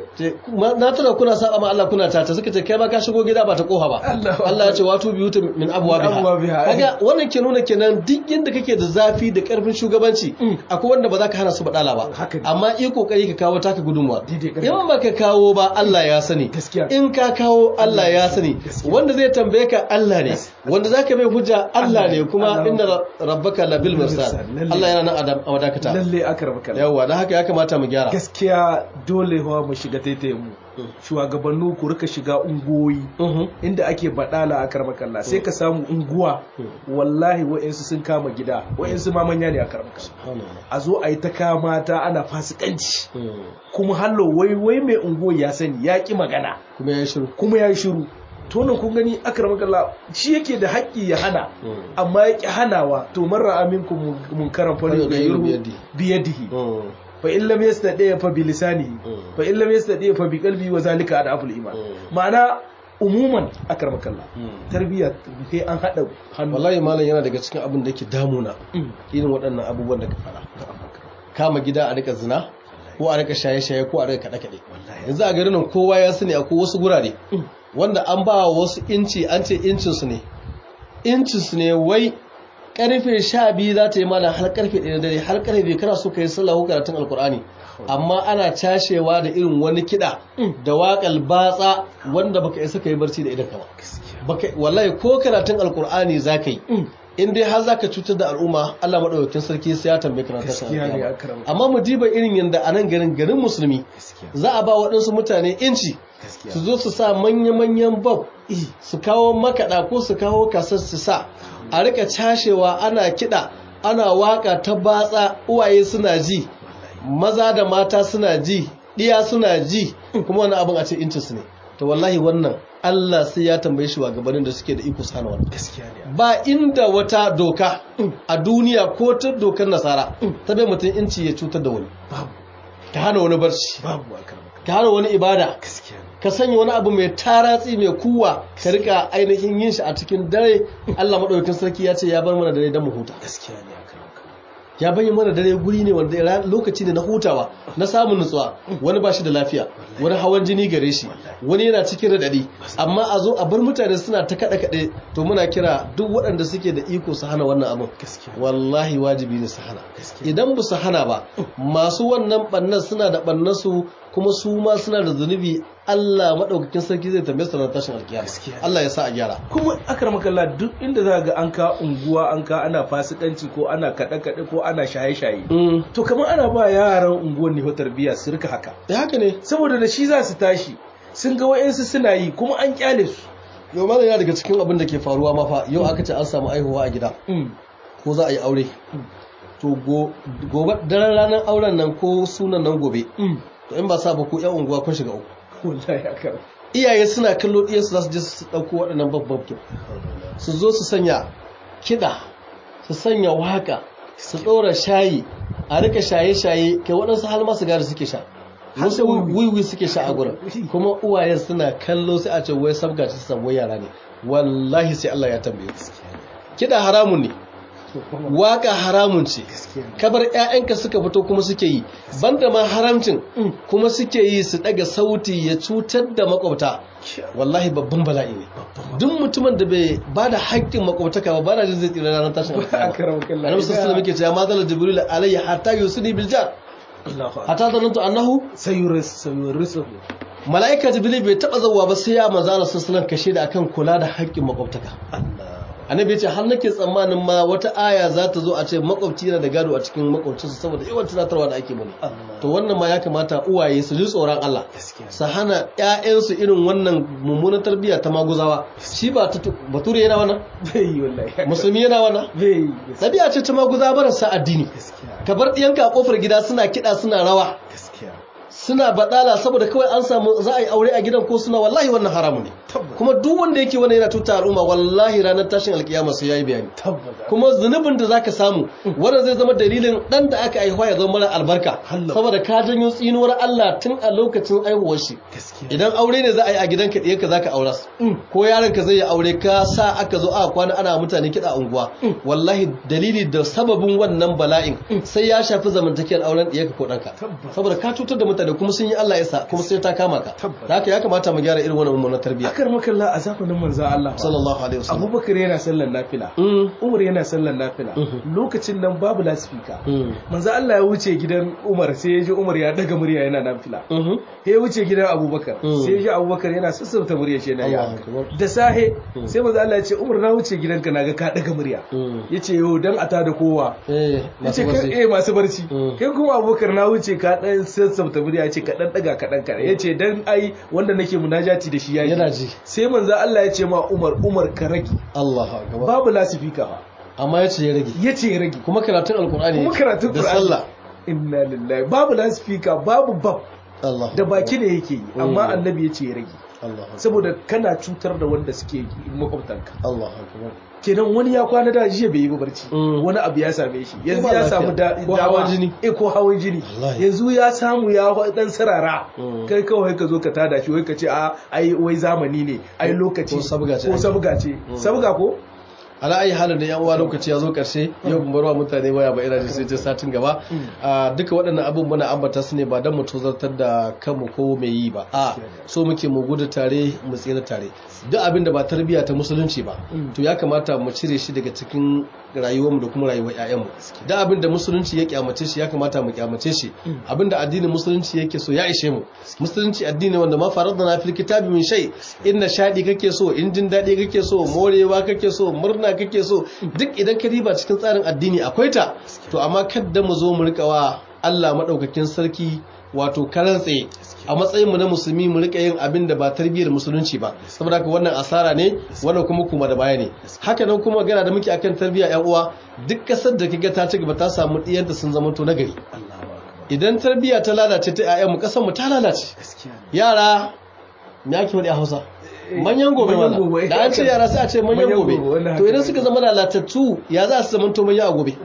na tura kuna saba ma Allah kuna tata suka ce kai ma ka shigo gida ba ta koha ba Allah ya ce watu biyu min abwabiha kaga wannan ke nuna kenan duk yanda kake da zafi da karfin shugabanci akwai wanda ba za ka hana su badala ba amma yi kokari ka kawo taka gudunmuwa in ba ka kawo ba Allah ya sani in ka kawo Allah ya sani wanda zai tambaye ka Allah ne wanda zaka bai hujja Allah ne kuma inna rabbaka labil mirsad Allah yana nan adam a wadakata lalle akramaka yawa dan haka ya kamata mu gyara gaskiya dole hawa mu shiga taitaye mu shugabannu ku rika shiga unguwoyi inda ake badala a karmakalla sai ka samu unguwa wallahi wa'insu sun kama gida wa'insu ma manya ne a karmakalla a zo a yi ta kama ta ana fasikanci kuma hallo wai wai mai unguwa ya sani ya ki magana kuma ya shiru kuma ya shiru to nan kun gani akramakallah shi yake da haƙƙi ya hana amma ya ki hanawa to marra aminkum munkaran fa biyadihi fa in lam yastadi fa bi lisanihi fa in lam yastadi fa bi qalbi wa zalika adaful iman ma'ana umuman akramakallah tarbiyya sai an hada hannu wallahi malam yana daga cikin abin da yake damuna irin waɗannan abubuwan da ka fara kama gida a rika zina ko a rika shaye-shaye ko a rika kaɗe-kaɗe yanzu a garin nan kowa ya sani akwai wasu gurare wanda an ba wasu inci an ce incinsu ne incinsu ne wai karfe sha biyu za ta yi mana har karfe ɗaya dare har karfe biyu kana so ka yi sallah ko karatun alkur'ani amma ana cashewa da irin wani kiɗa da waƙal batsa wanda baka isa ka yi barci da idan ka ba wallahi ko karatun alkur'ani za ka yi in dai har za ka cutar da al'umma Allah maɗaukakin sarki sai ya tambaye ka ranar amma mu diba irin yanda a nan garin garin musulmi za a ba waɗansu mutane inci su zo su sa manya-manyan bab su kawo makaɗa ko su kawo kasar su sa a rika cashewa ana kiɗa ana waka ta batsa uwaye suna ji maza da mata suna ji ɗiya suna ji kuma wani abin a ce incinsu ne to wallahi wannan Allah sai ya tambaye shi wa gabanin da suke da iko sana wannan ba inda wata doka a duniya ko ta dokar nasara ta bai mutum inci ya cutar da wani ka hana wani barci ka hana wani ibada ka sanya wani abu mai taratsi mai kuwa ka rika ainihin yin shi a cikin dare Allah madaukakin sarki ya ce ya bar mana dare don mu huta ya bayyana mana dare guri ne wanda lokaci ne na hutawa na samun nutsuwa wani ba shi da lafiya wani hawan jini gare shi wani yana cikin radadi amma a zo a bar mutane suna ta kada kade to muna kira duk waɗanda suke da iko su hana wannan abin wallahi wajibi ne su hana idan ba su hana ba masu wannan bannan suna da bannan su kuma su ma suna da zunubi Allah madaukakin sarki zai tambaye su ranar tashin alkiyama. Allah ya sa a gyara. Kuma akramakallah duk inda za ga an ka unguwa an ka ana fasikanci ko ana kaɗe kaɗe ko ana shaye shaye to kamar ana ba yaran unguwar ne tarbiyya su rika haka. Da haka ne. Saboda da shi za su tashi sun ga wayansu suna yi kuma an kyale su. Yau ma yana daga cikin abin da ke faruwa ma fa yau aka ce an samu aihuwa a gida ko za a yi aure to gobe daren ranar auren nan ko sunan nan gobe to in ba sa ba ko yan unguwa kun shiga uku. Wallahi haka. Iyaye suna kallo ɗiyarsu za su je su ɗauko waɗannan babban kyau su zo su sanya kiɗa su sanya waka su ɗora shayi a rika shaye-shaye kai waɗansu har ma sigari suke sha wasu wiwi suke sha a gurin kuma uwayen suna kallo sai a ce wai sabga ci samu yara ne wallahi sai Allah ya tambaye kiɗa haramun ne waka haramun ce kabar ƴaƴanka suka fito kuma suke yi banda ma haramcin kuma suke yi su daga sauti ya cutar da makwabta wallahi babban bala'i ne duk mutumin da bai bada haƙƙin makwabtaka ba bana jin zai tsira ranar tashin alƙiyama annabi sallallahu alaihi wasallam yake cewa ma zalla jibril alayya hatta yusni bil jar hatta zanantu annahu sayuris sayurisu malaika jibril bai taba zawwa ba sai ya manzo Allah sallallahu alaihi wasallam kashe da akan kula da haƙƙin makwabtaka annabi ya ce har nake tsammanin ma wata aya za ta zo a ce makwabci yana da gado a cikin makwabcinsa saboda yawan tunatarwa da ake mani to wannan ma ya kamata uwaye su ji tsoron Allah su hana ƴaƴansu irin wannan mummunan tarbiyya ta maguzawa shi ba bature yana wannan musulmi yana wannan tabi'a ce ta maguzawa marasa addini ka bar ɗiyanka a kofar gida suna kiɗa suna rawa suna badala saboda kawai an samu za a yi aure a gidan ko suna wallahi wannan haramu ne kuma duk wanda yake wannan yana tuta al'umma wallahi ranar tashin alkiyama sai yayi bayani kuma zunubin da zaka samu wannan zai zama dalilin dan da aka aihuwa ya zama mara albarka saboda ka janyo tsinuwar Allah tun a lokacin aihuwar shi idan aure ne za a yi a gidanka ɗiyarka zaka aura ko yaron ka zai yi aure ka sa aka zo aka kwana ana mutane kiɗa unguwa wallahi dalili da sababin wannan bala'in sai ya shafi zamantakiyar auren ɗiyarka ko ɗanka saboda ka cutar da mutane kuma sun yi Allah ya sa kuma sai ta kama ka da haka ya kamata mu gyara irin wannan mummunar tarbiyya akar makalla a zamanin manzo Allah sallallahu alaihi wasallam Abubakar yana sallar nafila Umar yana sallar nafila lokacin nan babu lasfika manzo Allah ya wuce gidan Umar sai ya ji Umar ya daga murya yana nafila ya wuce gidan Abubakar sai ya ji Abubakar yana sassauta murya shi yana ya da sahe sai manzo Allah ya ce Umar na wuce gidanka naga ka daga murya yace yo dan ata da kowa yace eh masu barci kai kuma Abubakar na wuce ka dan sassauta murya ya ce kaɗan ɗaga kaɗan kaɗan ya ce don ai wanda nake munajati da shi ya ji sai manzo Allah ya ce ma Umar Umar ka rage Allah babu lasifika ba amma ya ce ya rage ya ce ya rage kuma karatun alkur'ani kuma karatun da sallah inna lillahi babu lasifika babu bab da baki ne yake yi amma annabi ya ce ya rage saboda kana cutar da wanda suke makwabtanka Allah akbar kenan wani ya kwana da jiya bai yi barci wani abu ya same shi yanzu ya samu dawa jini eh ko hawan jini yanzu ya samu ya dan sarara kai kawai ka zo ka tada shi wai ka ce a ai wai zamani ne ai lokaci ko sabga ce ko sabga ce sabga ko ala ayi halin da yan uwa lokaci ya zo karshe yau mun barwa mutane waya ba ina ji sai ta satin gaba duka waɗannan abun muna ambata su ne ba dan mu tozartar da kanmu ko mai yi ba a so muke mu gudu tare mu tsira tare duk abin da ba tarbiyya ta musulunci ba to ya kamata mu cire shi daga cikin rayuwarmu da kuma rayuwar ƴaƴanmu duk abin da musulunci ya kyamace shi ya kamata mu kyamace shi abin da addinin musulunci yake so ya ishe mu musulunci addini wanda ma faradna fil kitabi min shay inna shadi kake so in jin dadi kake so morewa kake so murna kake so duk idan ka riba cikin tsarin addini akwai ta to amma kada mu zo mu rika wa Allah madaukakin sarki wato karantse a matsayin mu na musulmi mu rika yin abin da ba tarbiyyar musulunci ba saboda haka wannan asara ne wannan kuma kuma da baya ne haka nan kuma magana da muke akan tarbiyya ƴan uwa duk kasar da kaga ta ci gaba ta samu diyanta sun zama to nagari idan tarbiyya ta lalace ta ƴaƴan mu kasar mu ta lalace yara me ake faɗi a Hausa manyan gobe mana da an ce yara sai a ce manyan gobe to idan suka zama lalatattu ya za su zama to manya a gobe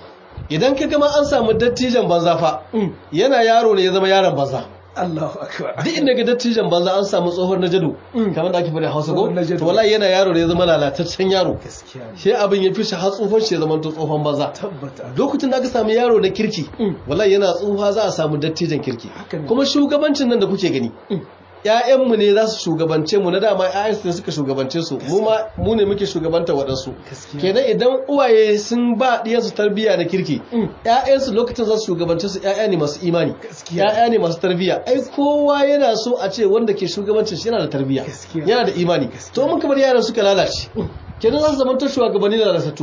idan ka gama an samu dattijan banza fa yana yaro ne ya zama yaron banza Allahu akbar duk inda ga dattijan banza an samu tsohon najadu kamar da ake fara Hausa ko to wallahi yana yaro ne ya zama lalataccen yaro sai abin ya fi shi har tsufan shi ya zama to tsohon banza lokacin da aka samu yaro na kirki wallahi yana tsufa za a samu dattijan kirki kuma shugabancin nan da kuke gani ƴaƴanmu ne za su shugabance mu na dama ƴaƴansu ne suka shugabance su mu ma mu ne muke shugabanta waɗansu kenan idan uwaye sun ba ɗiyansu tarbiyya da kirki ƴaƴansu lokacin za su shugabance su ƴaƴa ne masu imani ƴaƴa ne masu tarbiyya ai kowa yana so a ce wanda ke shugabancin shi yana da tarbiyya yana da imani to mun kamar yaran suka lalace kenan za su zama to shugabanni da lalatattu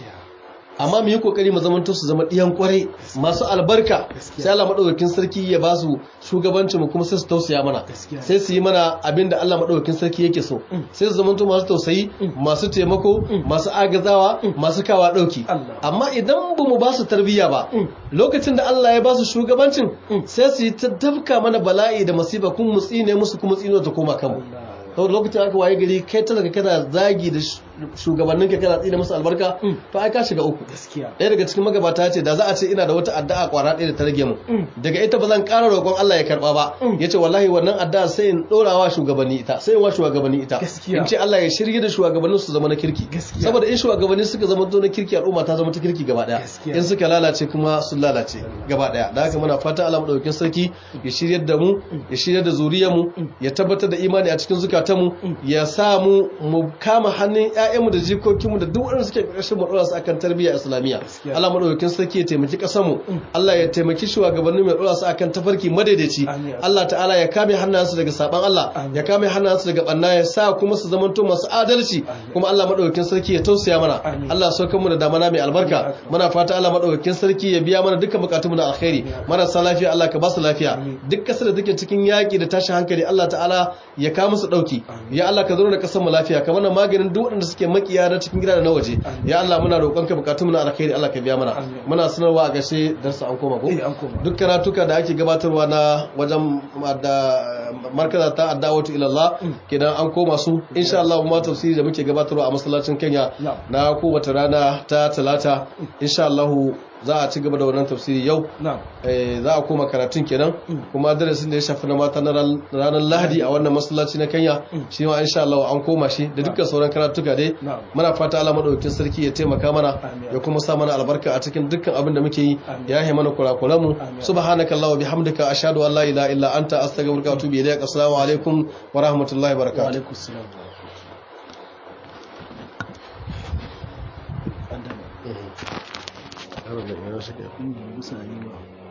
amma mu yi kokari mu zamanto su zama diyan kwarai masu albarka sai Allah madaukakin sarki ya ba su shugabancin mu kuma sai su tausaya mana sai su yi mana abinda Allah madaukakin sarki yake so sai su zamanto masu tausayi masu taimako masu agazawa masu kawa dauki amma idan ba mu ba su tarbiyya ba lokacin da Allah ya ba su shugabancin sai su yi ta dafka mana bala'i da masifa kun mu tsine musu kuma tsino ta koma kanmu to lokacin aka waye gari kai talaka kana zagi da shugabannin ka kana tsine musu albarka to ai ka shiga uku gaskiya ɗaya daga cikin magabata ce da za a ce ina da wata addu'a kwara ɗaya da ta rage mu daga ita ba zan ƙara roƙon Allah ya karɓa ba yace wallahi wannan addu'a sai in ɗora wa shugabanni ita sai in wa shugabanni ita in ce Allah ya shirye da shugabannin su zama na kirki saboda in shugabanni suka zama na kirki al'umma ta zama ta kirki gaba ɗaya in suka lalace kuma sun lalace gaba ɗaya da haka muna fata Allah madaukakin sarki ya shiryar da mu ya shiryar da zuriyar mu ya tabbatar da imani a cikin zukatanmu ya sa mu mu kama hannun ƴaƴanmu da jikokinmu da duk waɗanda suke ƙarshen mu ɗora su akan tarbiyya islamiyya Allah madaukakin sarki ya taimaki ƙasarmu Allah ya taimaki shugabanni mai ɗora su akan tafarki madaidaici Allah ta'ala ya kame hannayensu daga saban Allah ya kame hannayensu daga banna ya sa kuma su zamanto masu adalci kuma Allah madaukakin sarki ya tausaya mana Allah saukar mu da damana mai albarka muna fata Allah madaukakin sarki ya biya mana dukkan bukatunmu na alkhairi marasa lafiya Allah ka ba su lafiya duk ƙasar da take cikin yaƙi da tashin hankali Allah ta'ala ya kawo musu ɗauki ya Allah ka zo da ƙasar mu lafiya ka mana maganin duk waɗanda suke makiya na cikin gida da na waje ya Allah muna roƙonka bukatunmu na alkhairi Allah ka biya mana muna sanarwa a gashe darsa an koma ko duk karatuka da ake gabatarwa na wajen da markaza ta addawatu ila Allah kidan an koma su insha Allah mu tafsiri da muke gabatarwa a masallacin Kenya na kowace rana ta talata insha Allah za a ci gaba da wannan tafsiri yau za a koma karatun kenan kuma darasin da ya shafi na mata na ranar Lahadi a wannan masallaci na Kenya shi ma insha Allah an koma shi da dukkan sauran karatuka dai muna fata Allah madaukakin sarki ya taimaka mana ya kuma sa mana albarka a cikin dukkan abin da muke yi ya yi mana kurakuran mu subhanakallah wa bihamdika ashhadu an la ilaha illa anta astaghfiruka wa atubu ilaik assalamu alaikum wa rahmatullahi wa barakatuh wa alaikum assalam I don't know.